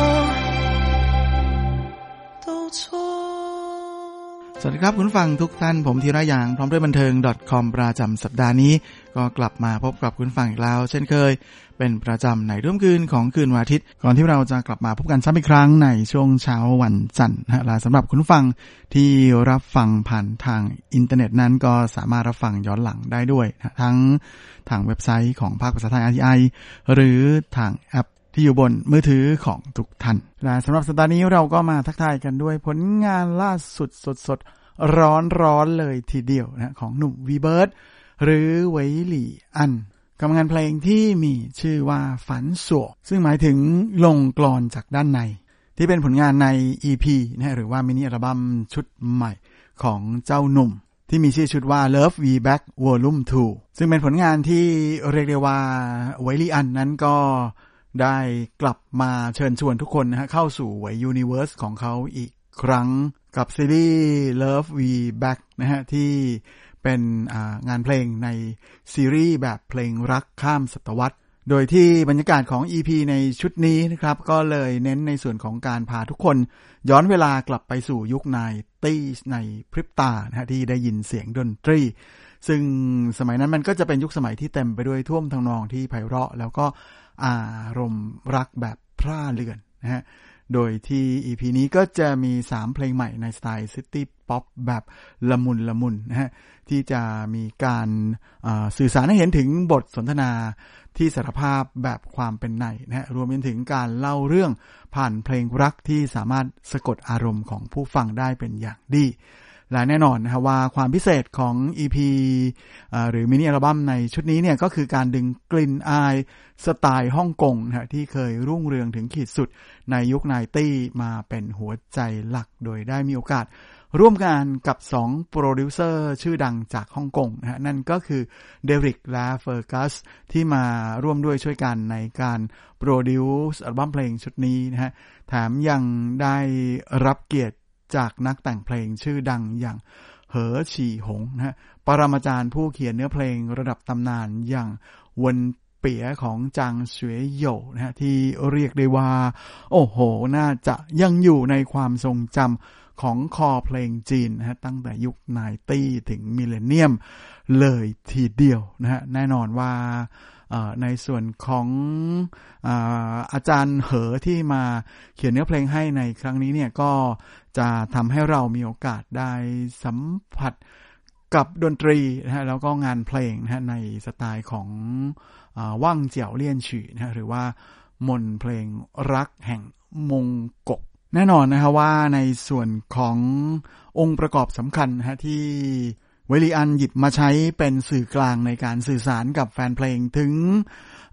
都错。 สวัสดีครับคุณฟังทุกท่านผมธีระยางพร้อมด้วยบันเทิง .com ประจำสัปดาห์นี้ก็กลับมาพบกับคุณฟังอีกแล้วเช่นเคยเป็นประจำในร่วมคืนของคืนวันอาทิตย์ก่อนที่เราจะกลับมาพบกันซ้ำอีกครั้งในช่วงเช้าวันจันทร์และสำหรับคุณฟังที่รับฟังผ่านทางอินเทอร์เน็ตนั้นก็สามารถรับฟังย้อนหลังได้ด้วยทั้งทางเว็บไซต์ของภาคภาษาไทย RTI หรือทางแอปที่อยู่บนมือถือของทุกท่านและสำหรับสัปดาห์นี้เราก็มาทักทายกันด้วยผลงานล่าสุดสดๆร้อนๆเลยทีเดียวนะของหนุ่มวีเบิร์ดหรือเหวยหลี่อันกับงานเพลงที่มีชื่อว่าฝันสั่วซึ่งหมายถึงลงกลอนจากด้านในที่เป็นผลงานใน EP นะหรือว่ามินิอัลบั้มชุดใหม่ของเจ้าหนุ่มที่มีชื่อชุดว่า Love We Back Volume 2 ซึ่งเป็นผลงานที่เรียกได้ว่าเหวยหลี่อันนั้นก็ได้กลับมาเชิญชวนทุกคนนะฮะเข้าสู่เหวยยูนิเวิร์สของเขาอีกครั้งกับซีรีส์ Love We Back นะฮะที่เป็นงานเพลงในซีรีส์แบบเพลงรักข้ามศตวรรษโดยที่บรรยากาศของ EP ในชุดนี้นะครับก็เลยเน้นในส่วนของการพาทุกคนย้อนเวลากลับไปสู่ยุคนายตี้ในพริบตานะฮะที่ได้ยินเสียงดนตรีซึ่งสมัยนั้นมันก็จะเป็นยุคสมัยที่เต็มไปด้วยท่วงทำนองที่ไพเราะแล้วก็อารมณ์รักแบบพร่าเรือนนะฮะโดยที่ EP นี้ก็จะมี3เพลงใหม่ในสไตล์ซิตี้ป๊อปแบบละมุนนะฮะที่จะมีการสื่อสารให้เห็นถึงบทสนทนาที่สารภาพแบบความเป็นในนะฮะรวมไปถึงการเล่าเรื่องผ่านเพลงรักที่สามารถสะกดอารมณ์ของผู้ฟังได้เป็นอย่างดีและแน่นอนนะฮะว่าความพิเศษของ EP หรือมินิอัลบั้มในชุดนี้เนี่ยก็คือการดึงกลิ่นอายสไตล์ฮ่องกงนะฮะที่เคยรุ่งเรืองถึงขีดสุดในยุคไนตี้มาเป็นหัวใจหลักโดยได้มีโอกาสร่วมงานกับ2โปรดิวเซอร์ชื่อดังจากฮ่องกงนะฮะนั่นก็คือเดริกและเฟอร์กัสที่มาร่วมด้วยช่วยกันในการโปรดิวซ์อัลบั้มเพลงชุดนี้นะฮะแถมยังได้รับเกียรติจากนักแต่งเพลงชื่อดังอย่างเหอฉี่หงนะฮะปรมาจารย์ผู้เขียนเนื้อเพลงระดับตำนานอย่างเวินเปี๋ยของจางเสวยโหย่นะฮะที่เรียกได้ว่าโอ้โหน่าจะยังอยู่ในความทรงจำของคอเพลงจีนนะฮะตั้งแต่ยุคไนตี้ถึงมิลเลนเนียมเลยทีเดียวนะฮะแน่นอนว่าในส่วนของอาจารย์เหอที่มาเขียนเนื้อเพลงให้ในครั้งนี้เนี่ยก็จะทำให้เรามีโอกาสได้สัมผัสกับดนตรีนะฮะแล้วก็งานเพลงนะฮะในสไตล์ของว่างเจียวเลี่ยนฉี่นะฮะหรือว่ามนเพลงรักแห่งมงกกแน่นอนนะฮะว่าในส่วนขององค์ประกอบสำคัญนะฮะที่เหวยหลี่อันหยิบมาใช้เป็นสื่อกลางในการสื่อสารกับแฟนเพลงถึง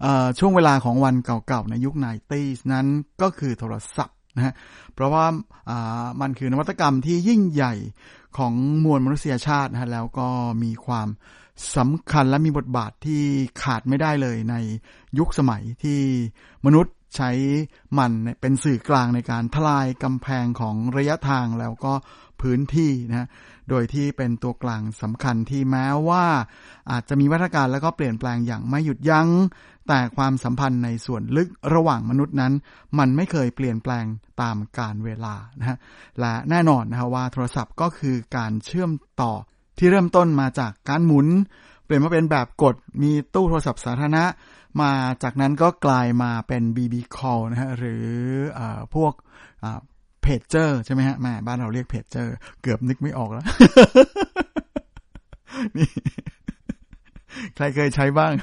ช่วงเวลาของวันเก่าๆในยุค 90s นั้นก็คือโทรศัพท์นะฮะเพราะว่ามันคือนวัตกรรมที่ยิ่งใหญ่ของมวลมนุษยชาตินะฮะแล้วก็มีความสำคัญและมีบทบาทที่ขาดไม่ได้เลยในยุคสมัยที่มนุษย์ใช้มันเป็นสื่อกลางในการทลายกำแพงของระยะทางแล้วก็พื้นที่นะโดยที่เป็นตัวกลางสำคัญที่แม้ว่าอาจจะมีวัฒนาการแล้วก็เปลี่ยนแปลงอย่างไม่หยุดยั้งแต่ความสัมพันธ์ในส่วนลึกระหว่างมนุษย์นั้นมันไม่เคยเปลี่ยนแปลงตามกาลเวลานะฮะและแน่นอนนะฮะว่าโทรศัพท์ก็คือการเชื่อมต่อที่เริ่มต้นมาจากการหมุนเปลี่ยนมาเป็นแบบกดมีตู้โทรศัพท์สาธารณะมาจากนั้นก็กลายมาเป็น BB Call นะฮะหรือพวกเพจเจอร์ใช่ไหมฮะแม่บ้านเราเรียกเพจเจอร์เกือบนึกไม่ออกแล้ว นี่ใครเคยใช้บ้าง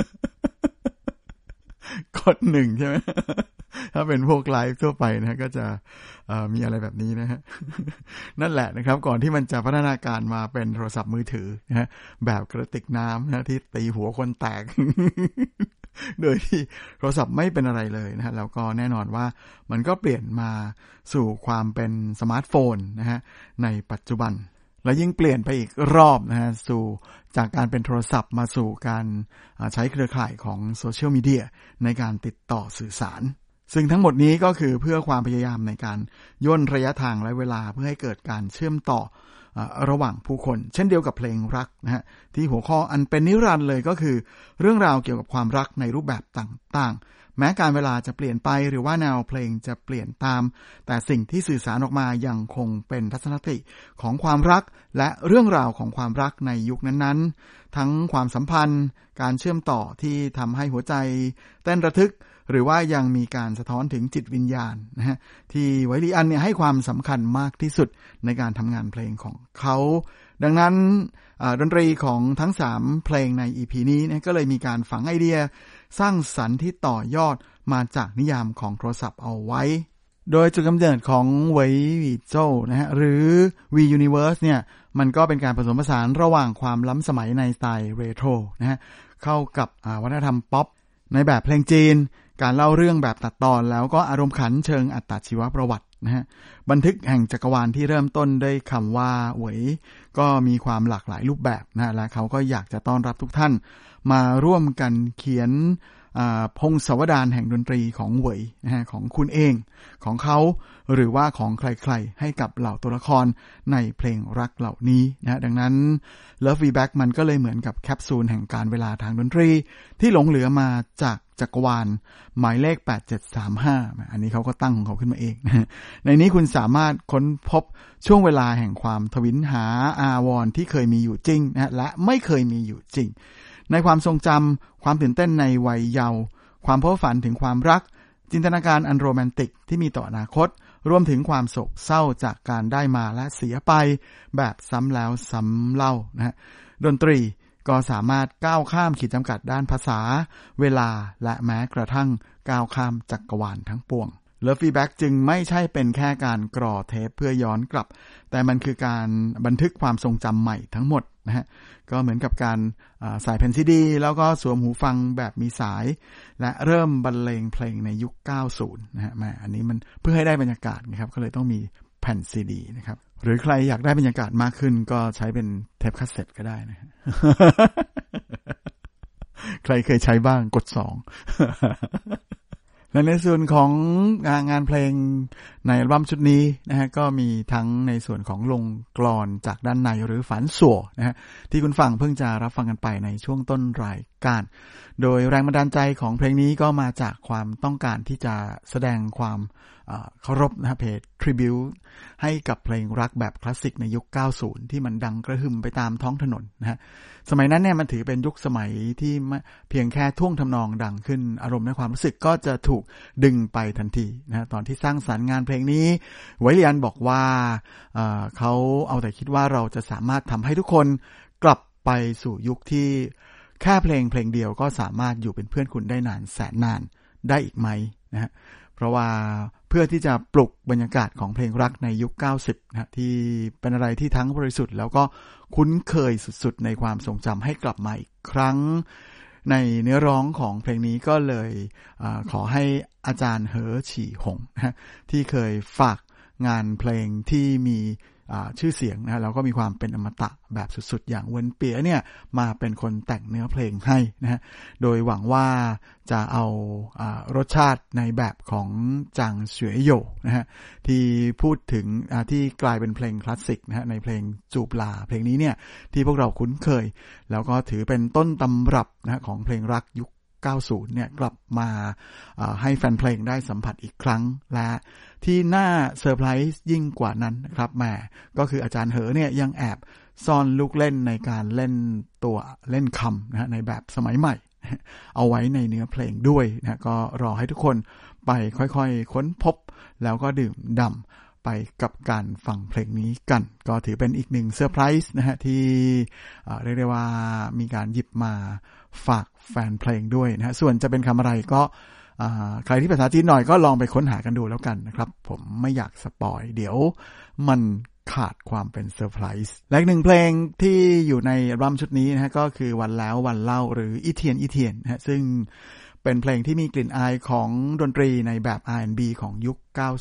กด1ใช่ไหม ถ้าเป็นพวกไลฟ์ทั่วไปนะก็จะมีอะไรแบบนี้นะฮะ นั่นแหละนะครับก่อนที่มันจะพัฒนาการมาเป็นโทรศัพท์มือถือนะฮะแบบกระติกน้ำนะที่ตีหัวคนแตก โดยที่โทรศัพท์ไม่เป็นอะไรเลยนะฮะแล้วก็แน่นอนว่ามันก็เปลี่ยนมาสู่ความเป็นสมาร์ทโฟนนะฮะในปัจจุบันและยิ่งเปลี่ยนไปอีกรอบนะฮะสู่จากการเป็นโทรศัพท์มาสู่การใช้เครือข่ายของโซเชียลมีเดียในการติดต่อสื่อสารซึ่งทั้งหมดนี้ก็คือเพื่อความพยายามในการย่นระยะทางและเวลาเพื่อให้เกิดการเชื่อมต่อระหว่างผู้คนเช่นเดียวกับเพลงรักนะฮะที่หัวข้ออันเป็นนิรันดร์เลยก็คือเรื่องราวเกี่ยวกับความรักในรูปแบบต่างๆแม้การเวลาจะเปลี่ยนไปหรือว่าแนวเพลงจะเปลี่ยนตามแต่สิ่งที่สื่อสารออกมายังคงเป็นทัศนคติของความรักและเรื่องราวของความรักในยุคนั้นๆทั้งความสัมพันธ์การเชื่อมต่อที่ทำให้หัวใจเต้นระทึกหรือว่ายังมีการสะท้อนถึงจิตวิญญาณนะฮะที่ไวลีอันเนี่ยให้ความสำคัญมากที่สุดในการทำงานเพลงของเขาดังนั้นดนตรีของทั้ง3เพลงใน EP นี้นะก็เลยมีการฝังไอเดียสร้างสรรค์ที่ต่อยอดมาจากนิยามของโทรศัพท์เอาไว้โดยจุดกำเนิดของเวยวีโจ้นะฮะหรือ V Universe เนี่ยมันก็เป็นการผสมผสานระหว่างความล้ำสมัยในสไตล์เรโทรนะฮะเข้ากับวัฒนธรรมป๊อปในแบบเพลงจีนการเล่าเรื่องแบบตัดตอนแล้วก็อารมณ์ขันเชิงอัตชีวประวัตินะฮะบันทึกแห่งจักรวาลที่เริ่มต้นด้วยคำว่าเหวยก็มีความหลากหลายรูปแบบนะและเขาก็อยากจะต้อนรับทุกท่านมาร่วมกันเขียนพงศาวดารแห่งดนตรีของเหวยนะฮะของคุณเองของเขาหรือว่าของใครๆให้กับเหล่าตัวละครในเพลงรักเหล่านี้นะดังนั้น Love Me Back มันก็เลยเหมือนกับแคปซูลแห่งการเวลาทางดนตรีที่หลงเหลือมาจากจักรวาลหมายเลข8735อันนี้เขาก็ตั้งของเขาขึ้นมาเองนะในนี้คุณสามารถค้นพบช่วงเวลาแห่งความทวินหาอาวรณ์ที่เคยมีอยู่จริงนะและไม่เคยมีอยู่จริงในความทรงจำความตื่นเต้นในวัยเยาว์ความเพ้อฝันถึงความรักจินตนาการอันโรแมนติกที่มีต่ออนาคตรวมถึงความโศกเศร้าจากการได้มาและเสียไปแบบซ้ำแล้วซ้ำเล่านะฮะดนตรีก็สามารถก้าวข้ามขีดจำกัดด้านภาษาเวลาและแม้กระทั่งก้าวข้ามจักรวาลทั้งปวง Love Me Back จึงไม่ใช่เป็นแค่การกรอเทปเพื่อย้อนกลับแต่มันคือการบันทึกความทรงจำใหม่ทั้งหมดนะฮะก็เหมือนกับการใส่แผ่นซีดีแล้วก็สวมหูฟังแบบมีสายและเริ่มบรรเลงเพลงในยุค 90 นะฮะอันนี้มันเพื่อให้ได้บรรยากาศนะครับก็เลยต้องมีแผ่นซีดีนะครับหรือใครอยากได้บรรยากาศมากขึ้นก็ใช้เป็นเทปคาสเซ็ตก็ได้นะ ใครเคยใช้บ้างกด2 และในส่วนของงานเพลงในอัลบั้มชุดนี้นะฮะก็มีทั้งในส่วนของลงกลอนจากด้านในหรือฝันสั่วนะฮะที่คุณฟังเพิ่งจะรับฟังกันไปในช่วงต้นรายการโดยแรงบันดาลใจของเพลงนี้ก็มาจากความต้องการที่จะแสดงความเคารพนะฮะเพจ tribute ให้กับเพลงรักแบบคลาสสิกในยุค 90 ที่มันดังกระหึ่มไปตามท้องถนนนะฮะสมัยนั้นเนี่ยมันถือเป็นยุคสมัยที่เพียงแค่ท่วงทำนองดังขึ้นอารมณ์และความรู้สึกก็จะถูกดึงไปทันทีนะฮะตอนที่สร้างสรรค์งานเพลงนี้ไวลีอันบอกว่าเขาเอาแต่คิดว่าเราจะสามารถทำให้ทุกคนกลับไปสู่ยุคที่แค่เพลงเดียวก็สามารถอยู่เป็นเพื่อนคุณได้นานแสนนานได้อีกไหมนะฮะเพราะว่าเพื่อที่จะปลุกบรรยากาศของเพลงรักในยุค 90 นะที่เป็นอะไรที่ทั้งบริสุทธิ์แล้วก็คุ้นเคยสุดๆในความทรงจำให้กลับมาอีกครั้งในเนื้อร้องของเพลงนี้ก็เลยขอให้อาจารย์เหอฉี่หงนะที่เคยฝากงานเพลงที่มีชื่อเสียงนะแล้วก็มีความเป็นอมตะแบบสุดๆอย่างเวินเปียเนี่ยมาเป็นคนแต่งเนื้อเพลงให้นะฮะโดยหวังว่าจะเอารสชาติในแบบของจางเสวยโหยนะฮะที่พูดถึงที่กลายเป็นเพลงคลาสสิกนะฮะในเพลงจูบลาเพลงนี้เนี่ยที่พวกเราคุ้นเคยแล้วก็ถือเป็นต้นตำรับนะของเพลงรักยุค90เนี่ยกลับมาให้แฟนเพลงได้สัมผัสอีกครั้งและที่น่าเซอร์ไพรส์ยิ่งกว่านั้นนะครับแหมก็คืออาจารย์เหอเนี่ยยังแอบซ่อนลูกเล่นในการเล่นตัวเล่นคำนะในแบบสมัยใหม่เอาไว้ในเนื้อเพลงด้วยนะก็รอให้ทุกคนไปค่อยๆค้นพบแล้วก็ดื่มด่ำไปกับการฟังเพลงนี้กันก็ถือเป็นอีกหนึ่งเซอร์ไพรส์นะฮะที่เรียกได้ว่ามีการหยิบมาฝากแฟนเพลงด้วยนะฮะส่วนจะเป็นคำอะไรก็ใครที่ภาษาจีนหน่อยก็ลองไปค้นหากันดูแล้วกันนะครับผมไม่อยากสปอยเดี๋ยวมันขาดความเป็นเซอร์ไพรส์และอีกหนึ่งเพลงที่อยู่ในอัลบั้มชุดนี้นะฮะก็คือวันแล้ววันเล่าหรืออีเทียนอีเทียนนะฮะซึ่งเป็นเพลงที่มีกลิ่นอายของดนตรีในแบบ R&B ของยุค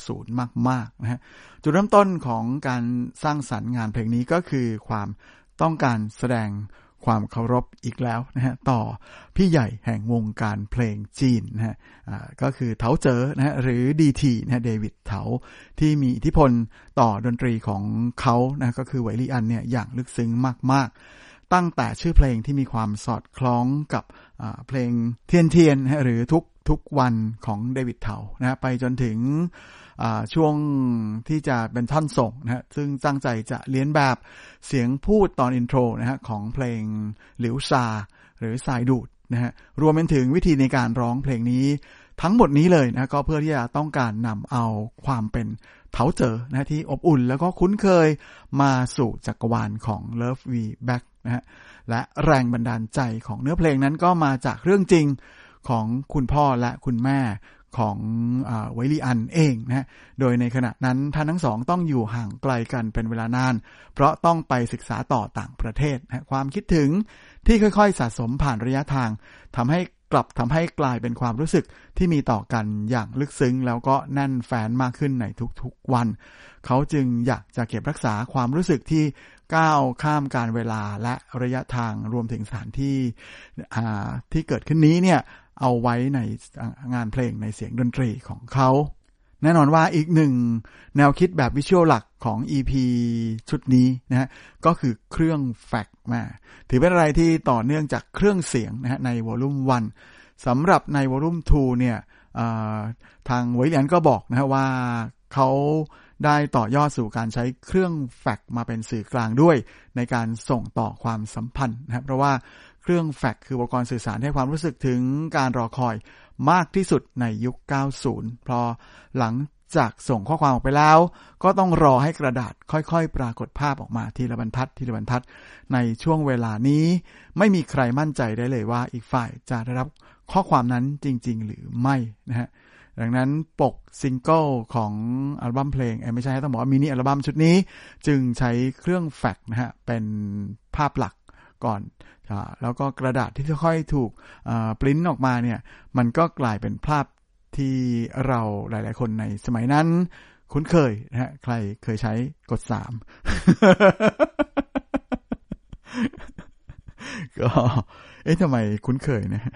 90 มากๆนะฮะจุดเริ่มต้นของการสร้างสรรค์งานเพลงนี้ก็คือความต้องการแสดงความเคารพอีกแล้วนะฮะต่อพี่ใหญ่แห่งวงการเพลงจีนนะฮะก็คือเถาเจ๋อนะฮะหรือ DT นะฮะเดวิดเถาที่มีอิทธิพลต่อดนตรีของเขานะก็คือเหวยลี่อันเนี่ยอย่างลึกซึ้งมากๆตั้งแต่ชื่อเพลงที่มีความสอดคล้องกับเพลงเทียนเทียนนะหรือทุกวันของเดวิดเถานะไปจนถึงช่วงที่จะเป็นท่อนส่งนะฮะซึ่งตั้งใจจะเลียนแบบเสียงพูดตอนอินโทรนะฮะของเพลงหลิวซาหรือสายดูดนะฮะรวมไปถึงวิธีในการร้องเพลงนี้ทั้งหมดนี้เลยนะก็เพื่อที่จะต้องการนำเอาความเป็นเถาเจ๋อนะที่อบอุ่นแล้วก็คุ้นเคยมาสู่จักรวาลของ Love We Back นะฮะและแรงบันดาลใจของเนื้อเพลงนั้นก็มาจากเรื่องจริงของคุณพ่อและคุณแม่ของเหวยลี่อันเองนะฮะโดยในขณะนั้นท่านทั้งสองต้องอยู่ห่างไกลกันเป็นเวลานานเพราะต้องไปศึกษาต่อต่างประเทศนะความคิดถึงที่ค่อยๆสะสมผ่านระยะทางทำให้กลายเป็นความรู้สึกที่มีต่อกันอย่างลึกซึ้งแล้วก็แน่นแฟ้นมากขึ้นในทุกๆวันเขาจึงอยากจะเก็บรักษาความรู้สึกที่ก้าวข้ามการเวลาและระยะทางรวมถึงสถานที่ที่เกิดขึ้นนี้เนี่ยเอาไว้ในงานเพลงในเสียงดนตรีของเขาแน่นอนว่าอีกหนึ่งแนวคิดแบบวิชวลหลักของ EP ชุดนี้นะฮะก็คือเครื่องแฟกซ์มาถือเป็นอะไรที่ต่อเนื่องจากเครื่องเสียงนะฮะในวอลลุ่ม 1สำหรับในวอลลุ่ม 2เนี่ยทางเหวยลี่อันก็บอกนะฮะว่าเขาได้ต่อยอดสู่การใช้เครื่องแฟกซ์มาเป็นสื่อกลางด้วยในการส่งต่อความสัมพันธ์นะครับเพราะว่าเครื่องแฟกซ์คืออุปกรณ์สื่อสารให้ความรู้สึกถึงการรอคอยมากที่สุดในยุค 90 เพราะหลังจากส่งข้อความออกไปแล้วก็ต้องรอให้กระดาษค่อยๆปรากฏภาพออกมาทีละบรรทัดในช่วงเวลานี้ไม่มีใครมั่นใจได้เลยว่าอีกฝ่ายจะได้รับข้อความนั้นจริงๆหรือไม่นะฮะดังนั้นปกซิงเกิลของอัลบั้มเพลงไม่ใช่ต้องบอกว่ามินิอัลบั้มชุดนี้จึงใช้เครื่องแฟกซ์นะฮะเป็นภาพหลักก่อนแล้วก็กระดาษที่ค่อยๆถูกปริ้นออกมาเนี่ยมันก็กลายเป็นภาพที่เราหลายๆคนในสมัยนั้นคุ้นเคยนะฮะใครเคยใช้กด3 ก็ทำไมคุ้นเคยนะ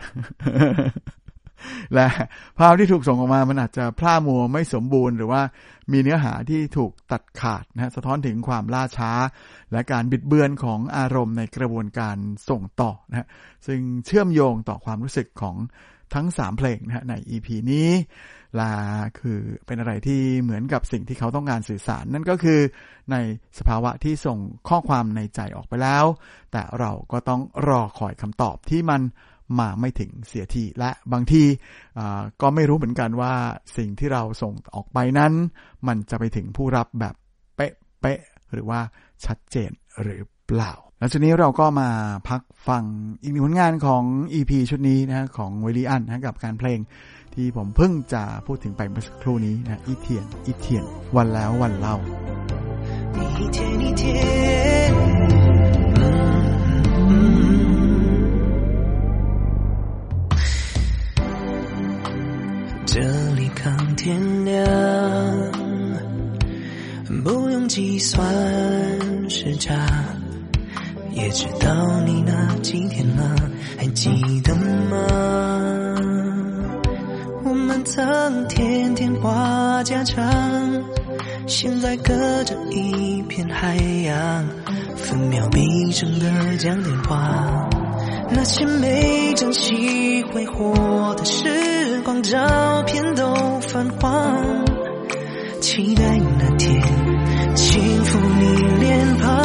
และภาพที่ถูกส่งออกมามันอาจจะพร่ามัวไม่สมบูรณ์หรือว่ามีเนื้อหาที่ถูกตัดขาดนะสะท้อนถึงความล่าช้าและการบิดเบือนของอารมณ์ในกระบวนการส่งต่อนะฮะซึ่งเชื่อมโยงต่อความรู้สึกของทั้ง3เพลงนะฮะใน EP นี้และคือเป็นอะไรที่เหมือนกับสิ่งที่เขาต้องการสื่อสารนั่นก็คือในสภาวะที่ส่งข้อความในใจออกไปแล้วแต่เราก็ต้องรอคอยคำตอบที่มันมาไม่ถึงเสียทีและบางทีก็ไม่รู้เหมือนกันว่าสิ่งที่เราส่งออกไปนั้นมันจะไปถึงผู้รับแบบเป๊ะหรือว่าชัดเจนหรือเปล่าแล้วทีนี้เราก็มาพักฟังอีกหนึ่งผลงานของ EP ชุดนี้นะของเหวยลี่อันนะกับการเพลงที่ผมเพิ่งจะพูดถึงไปเมื่อสักครู่นี้นะอีเทียนวันแล้ววันเล่าอีเทียนอีเทียน这里看天亮，不用计算时差，也知道你那几天了，还记得吗？我们曾天天话家常，现在隔着一片海洋，分秒必争的讲电话，那些没珍惜挥霍的时光，照片都泛黄，期待那天轻抚你脸庞，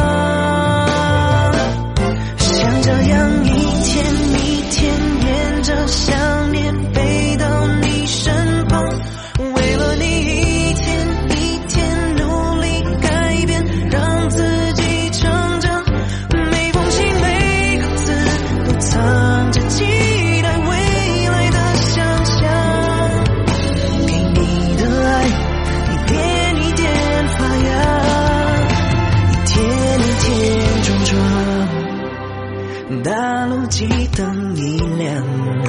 像这样一天一天沿着想念飞到你身旁，为了你一天一天努力改变，让自己成长，每封信每个字都藏着期待未来的想象，给你的爱一点一点发芽，一天一天茁壮，大路几灯一亮，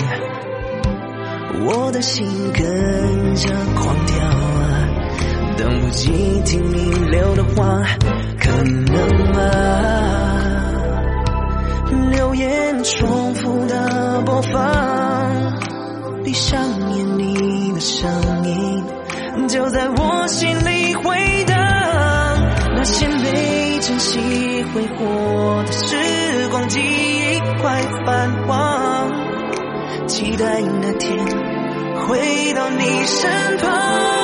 我的心跟着狂跳，等不及听你留的话，可能吗？留言重复的播放，闭上眼你的声音就在我心里回荡，那些没珍惜挥霍的时光，记忆快泛黄，期待那天回到你身旁，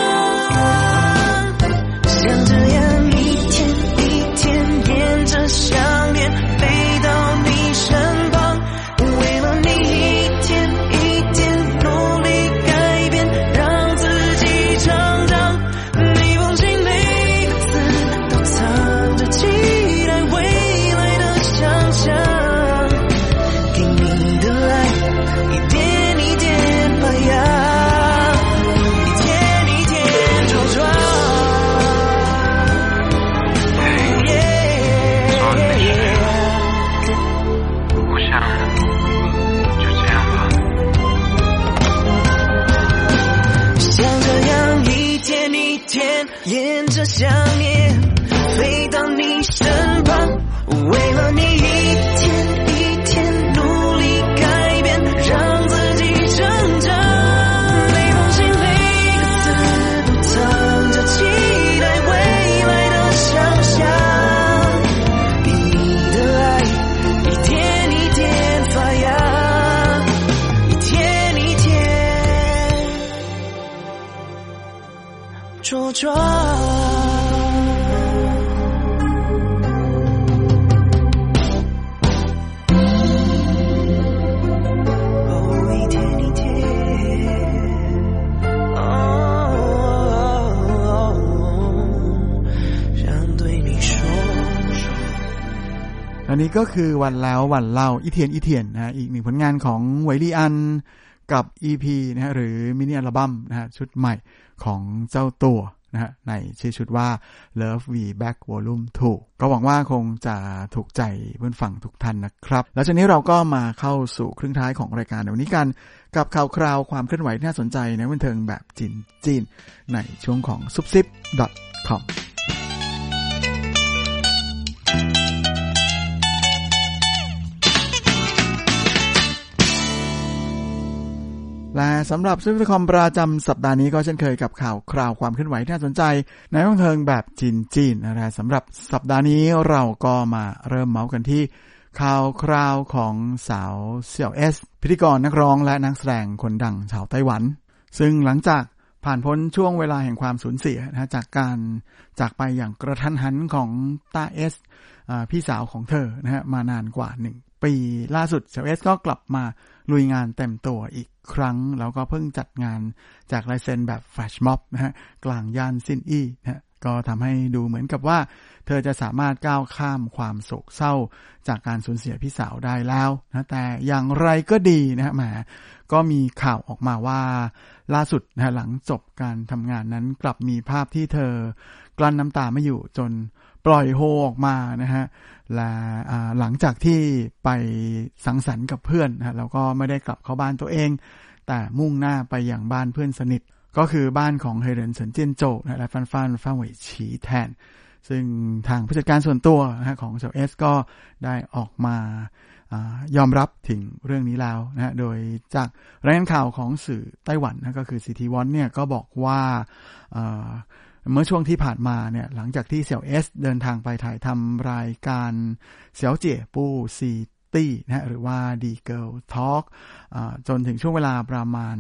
像这样一天一天沿着想念飞到你身旁，为了你一天一天努力改变，让自己成长，每封信每个字都藏着期待未来的想象，给你的爱一点一点发芽，一天一天茁壮。 我想就这样吧。 像这样一天一天沿着想念飞到你身旁，为了你一天一天努力改变，让自己成长，每封信每个字都藏着期待未来的想象，给你的爱一点一点发芽，一天一天茁壮。 อันนี้ก็คือวันแล้ววันเล่าอีเทียนอีเทียนนะอีกหนึ่งผลงานของไวลี่อันกับ EP นะฮะหรือมินิอัลบั้มนะฮะชุดใหม่ของเจ้าตัวนะฮะในชื่อชุดว่า Love We Back Volume 2 ก็หวังว่าคงจะถูกใจเพื่อนฟังทุกท่านนะครับแล้วจากนี้เราก็มาเข้าสู่ครึ่งท้ายของรายการในวันนี้กันกับข่าวคราวความเคลื่อนไหวที่น่าสนใจในบันเทิงแบบจีนในช่วงของ subsip.comและสำหรับซุปเปอร์คอมประจำสัปดาห์นี้ก็เช่นเคยกับข่าวคราวความเคลื่อนไหวที่น่าสนใจในบันเทิงแบบจีนนะสำหรับสัปดาห์นี้เราก็มาเริ่มเมาส์กันที่ข่าวคราวของสาวเสี่ยวเอสพิธีกรนักร้องและนักแสดงคนดังชาวไต้หวันซึ่งหลังจากผ่านพ้นช่วงเวลาแห่งความสูญเสียนะจากการจากไปอย่างกระทันหันของต้าเอสพี่สาวของเธอนะฮะมานานกว่า1ปีล่าสุดเสี่ยวเอสก็กลับมาลุยงานเต็มตัวอีกครั้งแล้วก็เพิ่งจัดงานจากลายเซ็นแบบแฟลชม็อบนะฮะกลางย่านซินอี้นะฮะก็ทำให้ดูเหมือนกับว่าเธอจะสามารถก้าวข้ามความโศกเศร้าจากการสูญเสียพี่สาวได้แล้วนะแต่อย่างไรก็ดีนะฮะแหมก็มีข่าวออกมาว่าล่าสุดนะหลังจบการทำงานนั้นกลับมีภาพที่เธอกลั้นน้ำตาไม่อยู่จนปล่อยโฮออกมานะฮะและหลังจากที่ไปสังสรรค์กับเพื่อนนะแล้วก็ไม่ได้กลับเข้าบ้านตัวเองแต่มุ่งหน้าไปอย่างบ้านเพื่อนสนิทก็คือบ้านของเฮเรนเซินเจียนโจนะและฟันเว่ยฉีแทนซึ่งทางผู้จัดการส่วนตัวนะของเสี่ยวเอสก็ได้ออกมายอมรับถึงเรื่องนี้แล้วนะโดยจากรายงานข่าวของสื่อไต้หวันนะก็คือซีทีวอนเนี่ยก็บอกว่าเมื่อช่วงที่ผ่านมาเนี่ยหลังจากที่เสี่ยวเอสเดินทางไปถ่ายทำรายการเสี่ยวเจ๋ยปู้ซีตี้นะหรือว่า The Girl Talk จนถึงช่วงเวลาประมาณ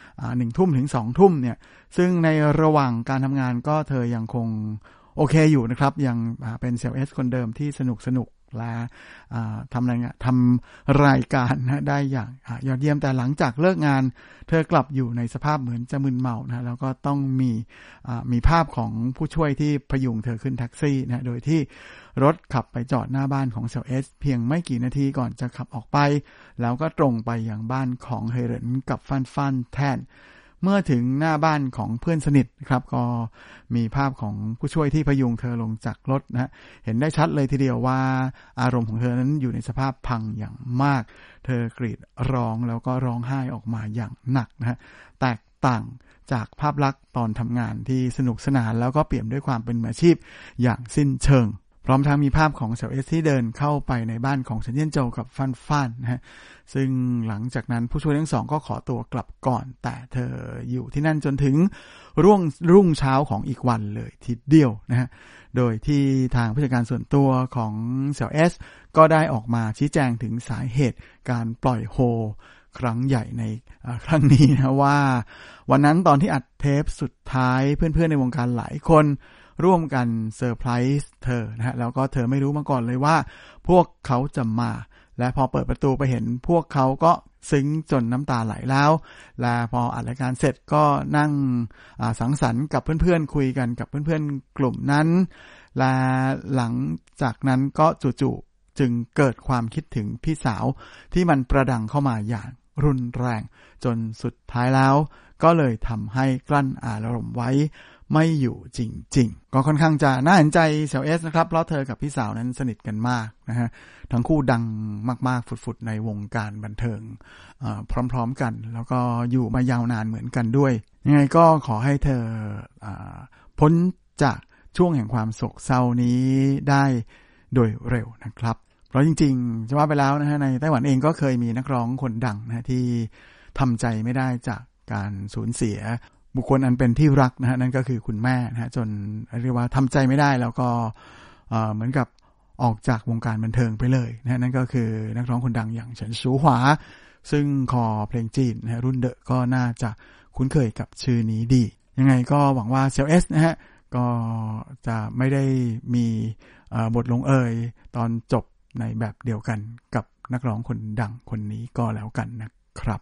1 ทุ่มถึง2 ทุ่มเนี่ยซึ่งในระหว่างการทำงานก็เธอยังคงโอเคอยู่นะครับยังเป็นเสี่ยวเอสคนเดิมที่สนุกและทำรายการนะได้อย่างยอดเยี่ยมแต่หลังจากเลิกงานเธอกลับอยู่ในสภาพเหมือนจะมึนเมานะแล้วก็ต้องมีภาพของผู้ช่วยที่พยุงเธอขึ้นแท็กซี่นะโดยที่รถขับไปจอดหน้าบ้านของเสี่ยวเอสเพียงไม่กี่นาทีก่อนจะขับออกไปแล้วก็ตรงไปยังบ้านของเฮเรนกับฟันแทนเมื่อถึงหน้าบ้านของเพื่อนสนิทครับก็มีภาพของผู้ช่วยที่พยุงเธอลงจากรถนะเห็นได้ชัดเลยทีเดียวว่าอารมณ์ของเธอนั้นอยู่ในสภาพพังอย่างมากเธอกรีดร้องแล้วก็ร้องไห้ออกมาอย่างหนักนะฮะแตกต่างจากภาพลักษณ์ตอนทำงานที่สนุกสนานแล้วก็เปี่ยมด้วยความเป็นมืออาชีพอย่างสิ้นเชิงพร้อมทั้งมีภาพของเสี่ยวเอสที่เดินเข้าไปในบ้านของเฉินเจี้ยนโจวกับฟันนะฮะซึ่งหลังจากนั้นผู้ช่วยทั้งสองก็ขอตัวกลับก่อนแต่เธออยู่ที่นั่นจนถึงรุ่งเช้าของอีกวันเลยทีเดียวนะฮะโดยที่ทางผู้จัดการส่วนตัวของเสี่ยวเอสก็ได้ออกมาชี้แจงถึงสาเหตุการปล่อยโฮครั้งใหญ่ในครั้งนี้นะว่าวันนั้นตอนที่อัดเทปสุดท้ายเพื่อนๆในวงการหลายคนร่วมกันเซอร์ไพรส์เธอนะฮะแล้วก็เธอไม่รู้มาก่อนเลยว่าพวกเขาจะมาและพอเปิดประตูไปเห็นพวกเขาก็ซึ้งจนน้ำตาไหลแล้วและพออัดรายการเสร็จก็นั่งสังสรรค์กับเพื่อนๆคุยกันกับเพื่อนๆกลุ่มนั้นและหลังจากนั้นก็จู่ๆจึงเกิดความคิดถึงพี่สาวที่มันประดังเข้ามาอย่างรุนแรงจนสุดท้ายแล้วก็เลยทำให้กลั้นอารมณ์ไว้ไม่อยู่จริงๆก็ค่อนข้างจะน่าเห็นใจเสี่ยวเอสนะครับเพราะเธอกับพี่สาวนั้นสนิทกันมากนะฮะทั้งคู่ดังมากๆฝุดๆในวงการบันเทิงพร้อมๆกันแล้วก็อยู่มายาวนานเหมือนกันด้วยยังไงก็ขอให้เธอพ้นจากช่วงแห่งความโศกเศร้านี้ได้โดยเร็วนะครับเพราะจริงๆจะว่าไปแล้วนะฮะในไต้หวันเองก็เคยมีนักร้องคนดังนะที่ทำใจไม่ได้จากการสูญเสียบุคคลอันเป็นที่รักนะฮะนั่นก็คือคุณแม่นะฮะจนเรียกว่าทำใจไม่ได้แล้วก็เหมือนกับออกจากวงการบันเทิงไปเลยนะฮะนั่นก็คือนักร้องคนดังอย่างเฉินซูหวาซึ่งคอเพลงจีนนะฮะรุ่นเดอะก็น่าจะคุ้นเคยกับชื่อนี้ดียังไงก็หวังว่าเสี่ยวเอสนะฮะก็จะไม่ได้มีบทลงเอยตอนจบในแบบเดียวกันกับนักร้องคนดังคนนี้ก็แล้วกันนะครับ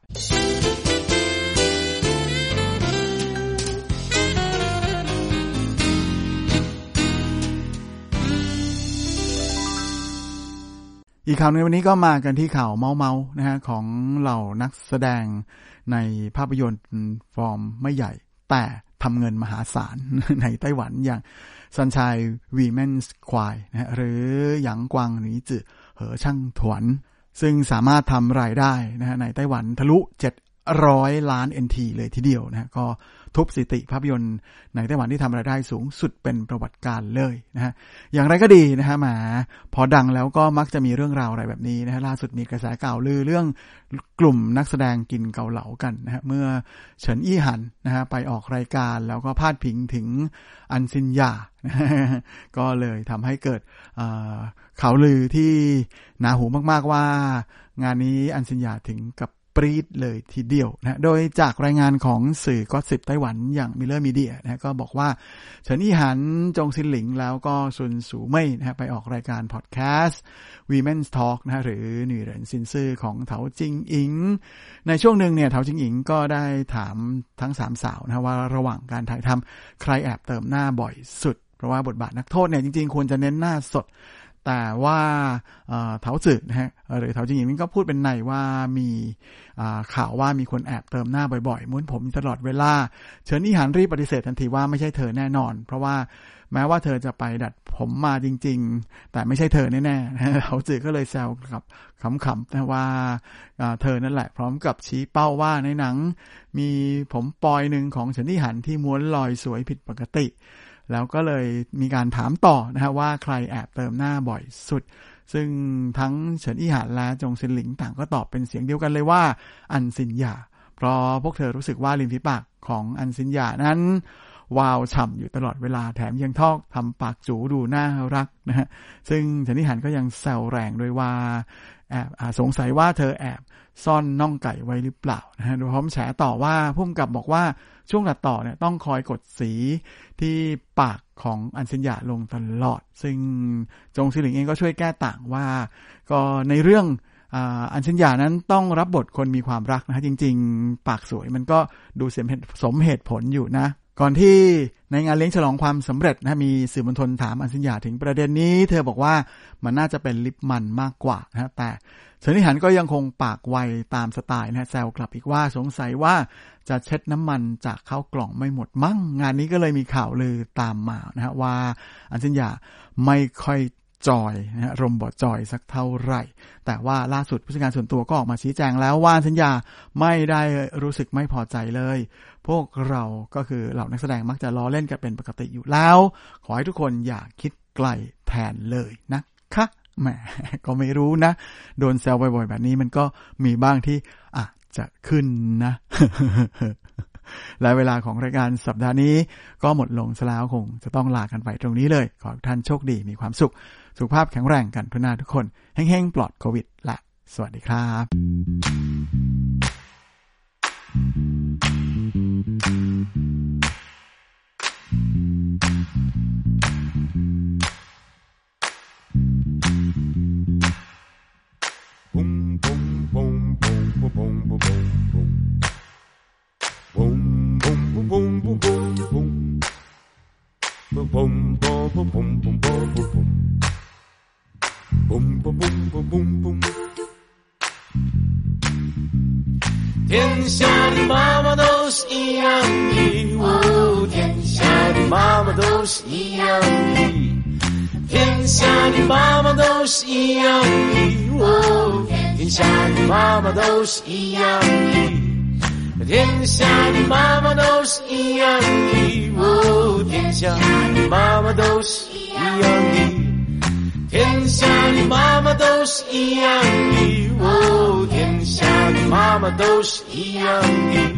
อีกข่าวนึงวันนี้ก็มากันที่ข่าวเมาๆนะฮะของเหล่านักแสดงในภาพยนตร์ฟอร์มไม่ใหญ่แต่ทำเงินมหาศาลในไต้หวันอย่างซันชัยวีแมนส์ควายนะหรือหยางกวางหนีจื่อเหอช่างถวนซึ่งสามารถทำรายได้นะฮะในไต้หวันทะลุ700 ล้าน NT เลยทีเดียวนะก็ทุบสถิติภาพยนตร์ในไต้หวันที่ทำรายได้สูงสุดเป็นประวัติการเลยนะฮะอย่างไรก็ดีนะฮะมาพอดังแล้วก็มักจะมีเรื่องราวอะไรแบบนี้นะฮะล่าสุดมีกระแสข่าวลือเรื่องกลุ่มนักแสดงกินเกาเหลากันนะฮะเมื่อเฉินอี้หันนะฮะไปออกรายการแล้วก็พาดพิงถึงอันซินยาก็เลยทำให้เกิดข่าวลือที่หนาหูมากๆว่างานนี้อันซินยาถึงกับปรี๊ดเลยทีเดียวนะโดยจากรายงานของสื่อก็สิบไต้หวันอย่างมิลเลอร์มีเดียนะก็บอกว่าเฉินอี้หันจงซินหลิงแล้วก็ซุนสูเม่ยนะฮะไปออกรายการพอดแคสต์ Women's Talk นะหรือหนี่เหรินซินซื่อของเถาจิงอิงในช่วงหนึ่งเนี่ยเถาจิงอิงก็ได้ถามทั้ง3สาวนะว่าระหว่างการถ่ายทำใครแอบเติมหน้าบ่อยสุดเพราะว่าบทบาทนักโทษเนี่ยจริงๆควรจะเน้นหน้าสดแต่ว่าเถาจืดนะฮะหรือเถาจิงหยิงก็พูดเป็นในว่ามีข่าวว่ามีคนแอบเติมหน้าบ่อยๆม้วนผมตลอดเวลาเฉินอี้หานรีบปฏิเสธทันทีว่าไม่ใช่เธอแน่นอนเพราะว่าแม้ว่าเธอจะไปดัดผมมาจริงๆแต่ไม่ใช่เธอแน่ๆเถาจืดก็เลยแซวกับขำๆนะว่าเธอนั่นแหละพร้อมกับชี้เป้าว่าในหนังมีผมปอยนึงของเฉินอี้หานที่ม้วนลอยสวยผิดปกติแล้วก็เลยมีการถามต่อนะฮะว่าใครแอบเติมหน้าบ่อยสุดซึ่งทั้งเฉินอี้หานและจงซินหลิงต่างก็ตอบเป็นเสียงเดียวกันเลยว่าอันซินหย่าเพราะพวกเธอรู้สึกว่าริมฝีปากของอันซินหย่านั้นวาวฉ่ำอยู่ตลอดเวลาแถมยังทำปากจูดูน่ารักนะฮะซึ่งเฉินอี้หานก็ยังแซวแรงด้วยว่าแอบสงสัยว่าเธอแอบซ่อนน่องไก่ไว้หรือเปล่านะฮะโดยพร้อมแฉต่อว่าผู้กำกับบอกว่าช่วงตัดต่อเนี่ยต้องคอยกดสีที่ปากของอันซินหย่าลงตลอดซึ่งจงซินหลิงเองก็ช่วยแก้ต่างว่าก็ในเรื่องอันซินหย่านั้นต้องรับบทคนมีความรักนะฮะจริงๆปากสวยมันก็ดูสมเหตุผลอยู่นะก่อนที่ในงานเลี้ยงฉลองความสำเร็จนะมีสื่อมวลชนถามอันซินหย่าถึงประเด็นนี้เธอบอกว่ามันน่าจะเป็นลิปมันมากกว่านะแต่เฉินอี้หานก็ยังคงปากไวตามสไตล์นะแซวกลับอีกว่าสงสัยว่าจะเช็ดน้ำมันจากข้าวกล่องไม่หมดมั้งงานนี้ก็เลยมีข่าวลือตามมานะฮะว่าอันซินหย่าไม่ค่อยจอยนะฮะรมบ่จอยสักเท่าไหร่แต่ว่าล่าสุดผู้จัดการส่วนตัวก็ออกมาชี้แจงแล้วว่าอันซินหย่าไม่ได้รู้สึกไม่พอใจเลยพวกเราก็คือเหล่านักแสดงมักจะล้อเล่นกันเป็นปกติอยู่แล้วขอให้ทุกคนอย่าคิดไกลแทนเลยนะคะแหมก็ไม่รู้นะโดนแซวบ่อยๆแบบนี้มันก็มีบ้างที่อาจจะขึ้นนะ และเวลาของรายการสัปดาห์นี้ก็หมดลงซะแล้วคงจะต้องลากันไปตรงนี้เลยขอทุกท่านโชคดีมีความสุขสุขภาพแข็งแรงกันทุกหน้าทุกคนแห้งๆปลอดโควิดและสวัสดีครับ天下的妈妈都是一样的，哦，天下的妈妈都是一样的，天下的妈妈都是一样的，哦，天下的妈妈都是一样的，天下的妈妈都是一样的，哦，天下的妈妈都是一样的。天下的妈妈都是一样的，哦，天下的妈妈都是一样的。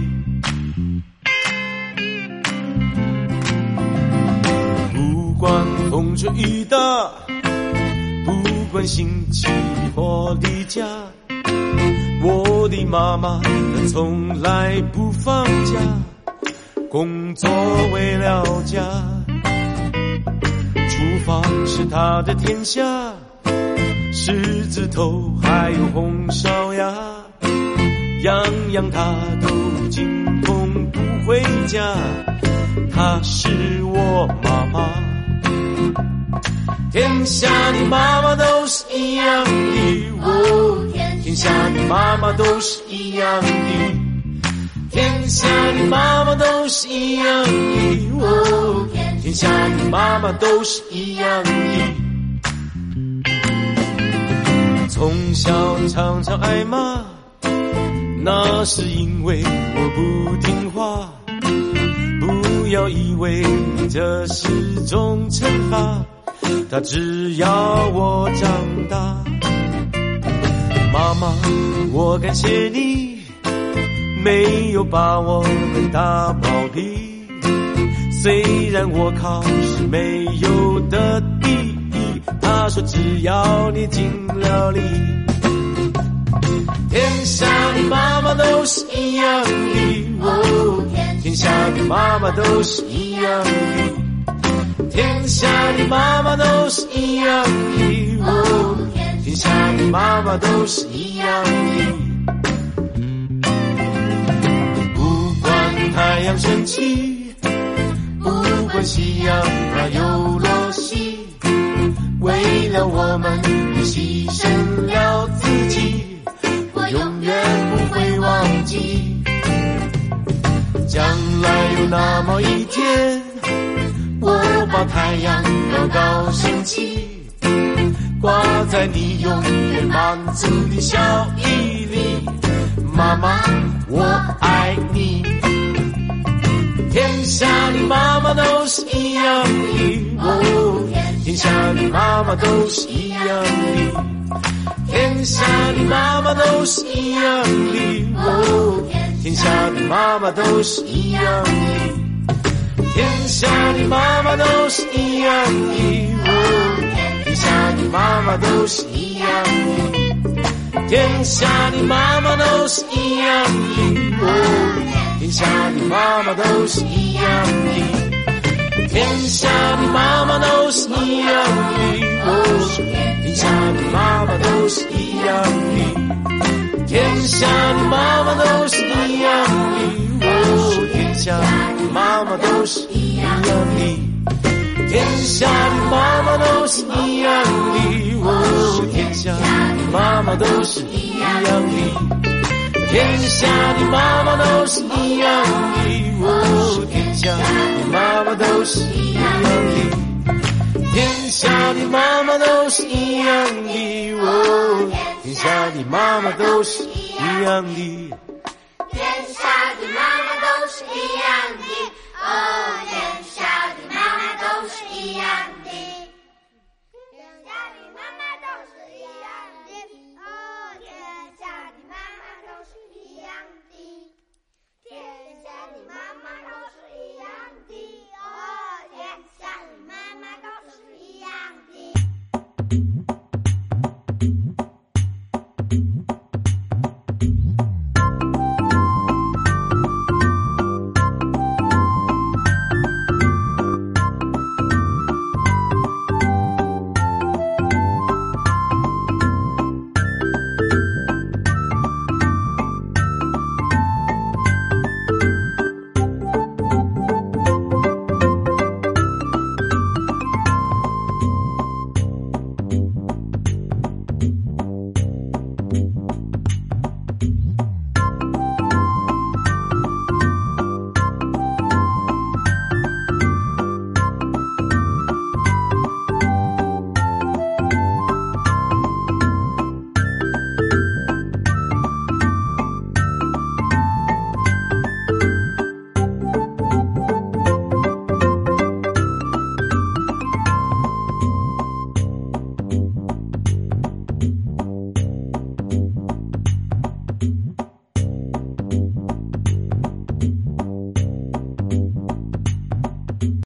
不管风吹雨打，不管星期或例假，我的妈妈她从来不放假，工作为了家。厨房是他的天下，狮子头还有红烧鸭，样样他都精通不回家，她是我妈妈。天下的妈妈都是一样的，哦，天下的妈妈都是一样的，天下的妈妈都是一样的，哦，天下的妈妈都是一样的。从小常常挨骂，那是因为我不听话，不要以为这是种惩罚，它只要我长大。妈妈，我感谢你没有把我们打包皮，虽然我考试没有得第一，他说只要你尽了力。天下的妈妈都是一样的，哦，天下的妈妈都是一样的，天下的妈妈都是一样的，哦，天下的妈妈都是一样的。不管太阳升起，不管夕阳它有落西， 为了我们你牺牲了自己，我永远不会忘记。将来有那么一天，我把太阳高高升起，挂在你永远满足的笑意里。妈妈，我爱你。天下的妈妈都是一样的，哦，天下的妈妈都是一样的，天下的妈妈都是一样的，哦，天下的妈妈都是一样的，天下的妈妈都是一样的，哦，天下的妈妈都是一样的，天下的妈妈都是一样的，哦，天下的妈妈都是一样的，天下的妈妈都是一样的，哦，天下的妈妈都是一样的，天下的妈妈都是一样的，哦，天下的妈妈都是一样的，天下的妈妈都是一样的，哦，天下的妈妈都是一样的，天下的妈妈都是一样的，哦，天下的妈妈都是一样的，天下的妈妈都是一样的，哦，天下的妈妈都是一样的， 天下的妈妈都是一样的，哦，天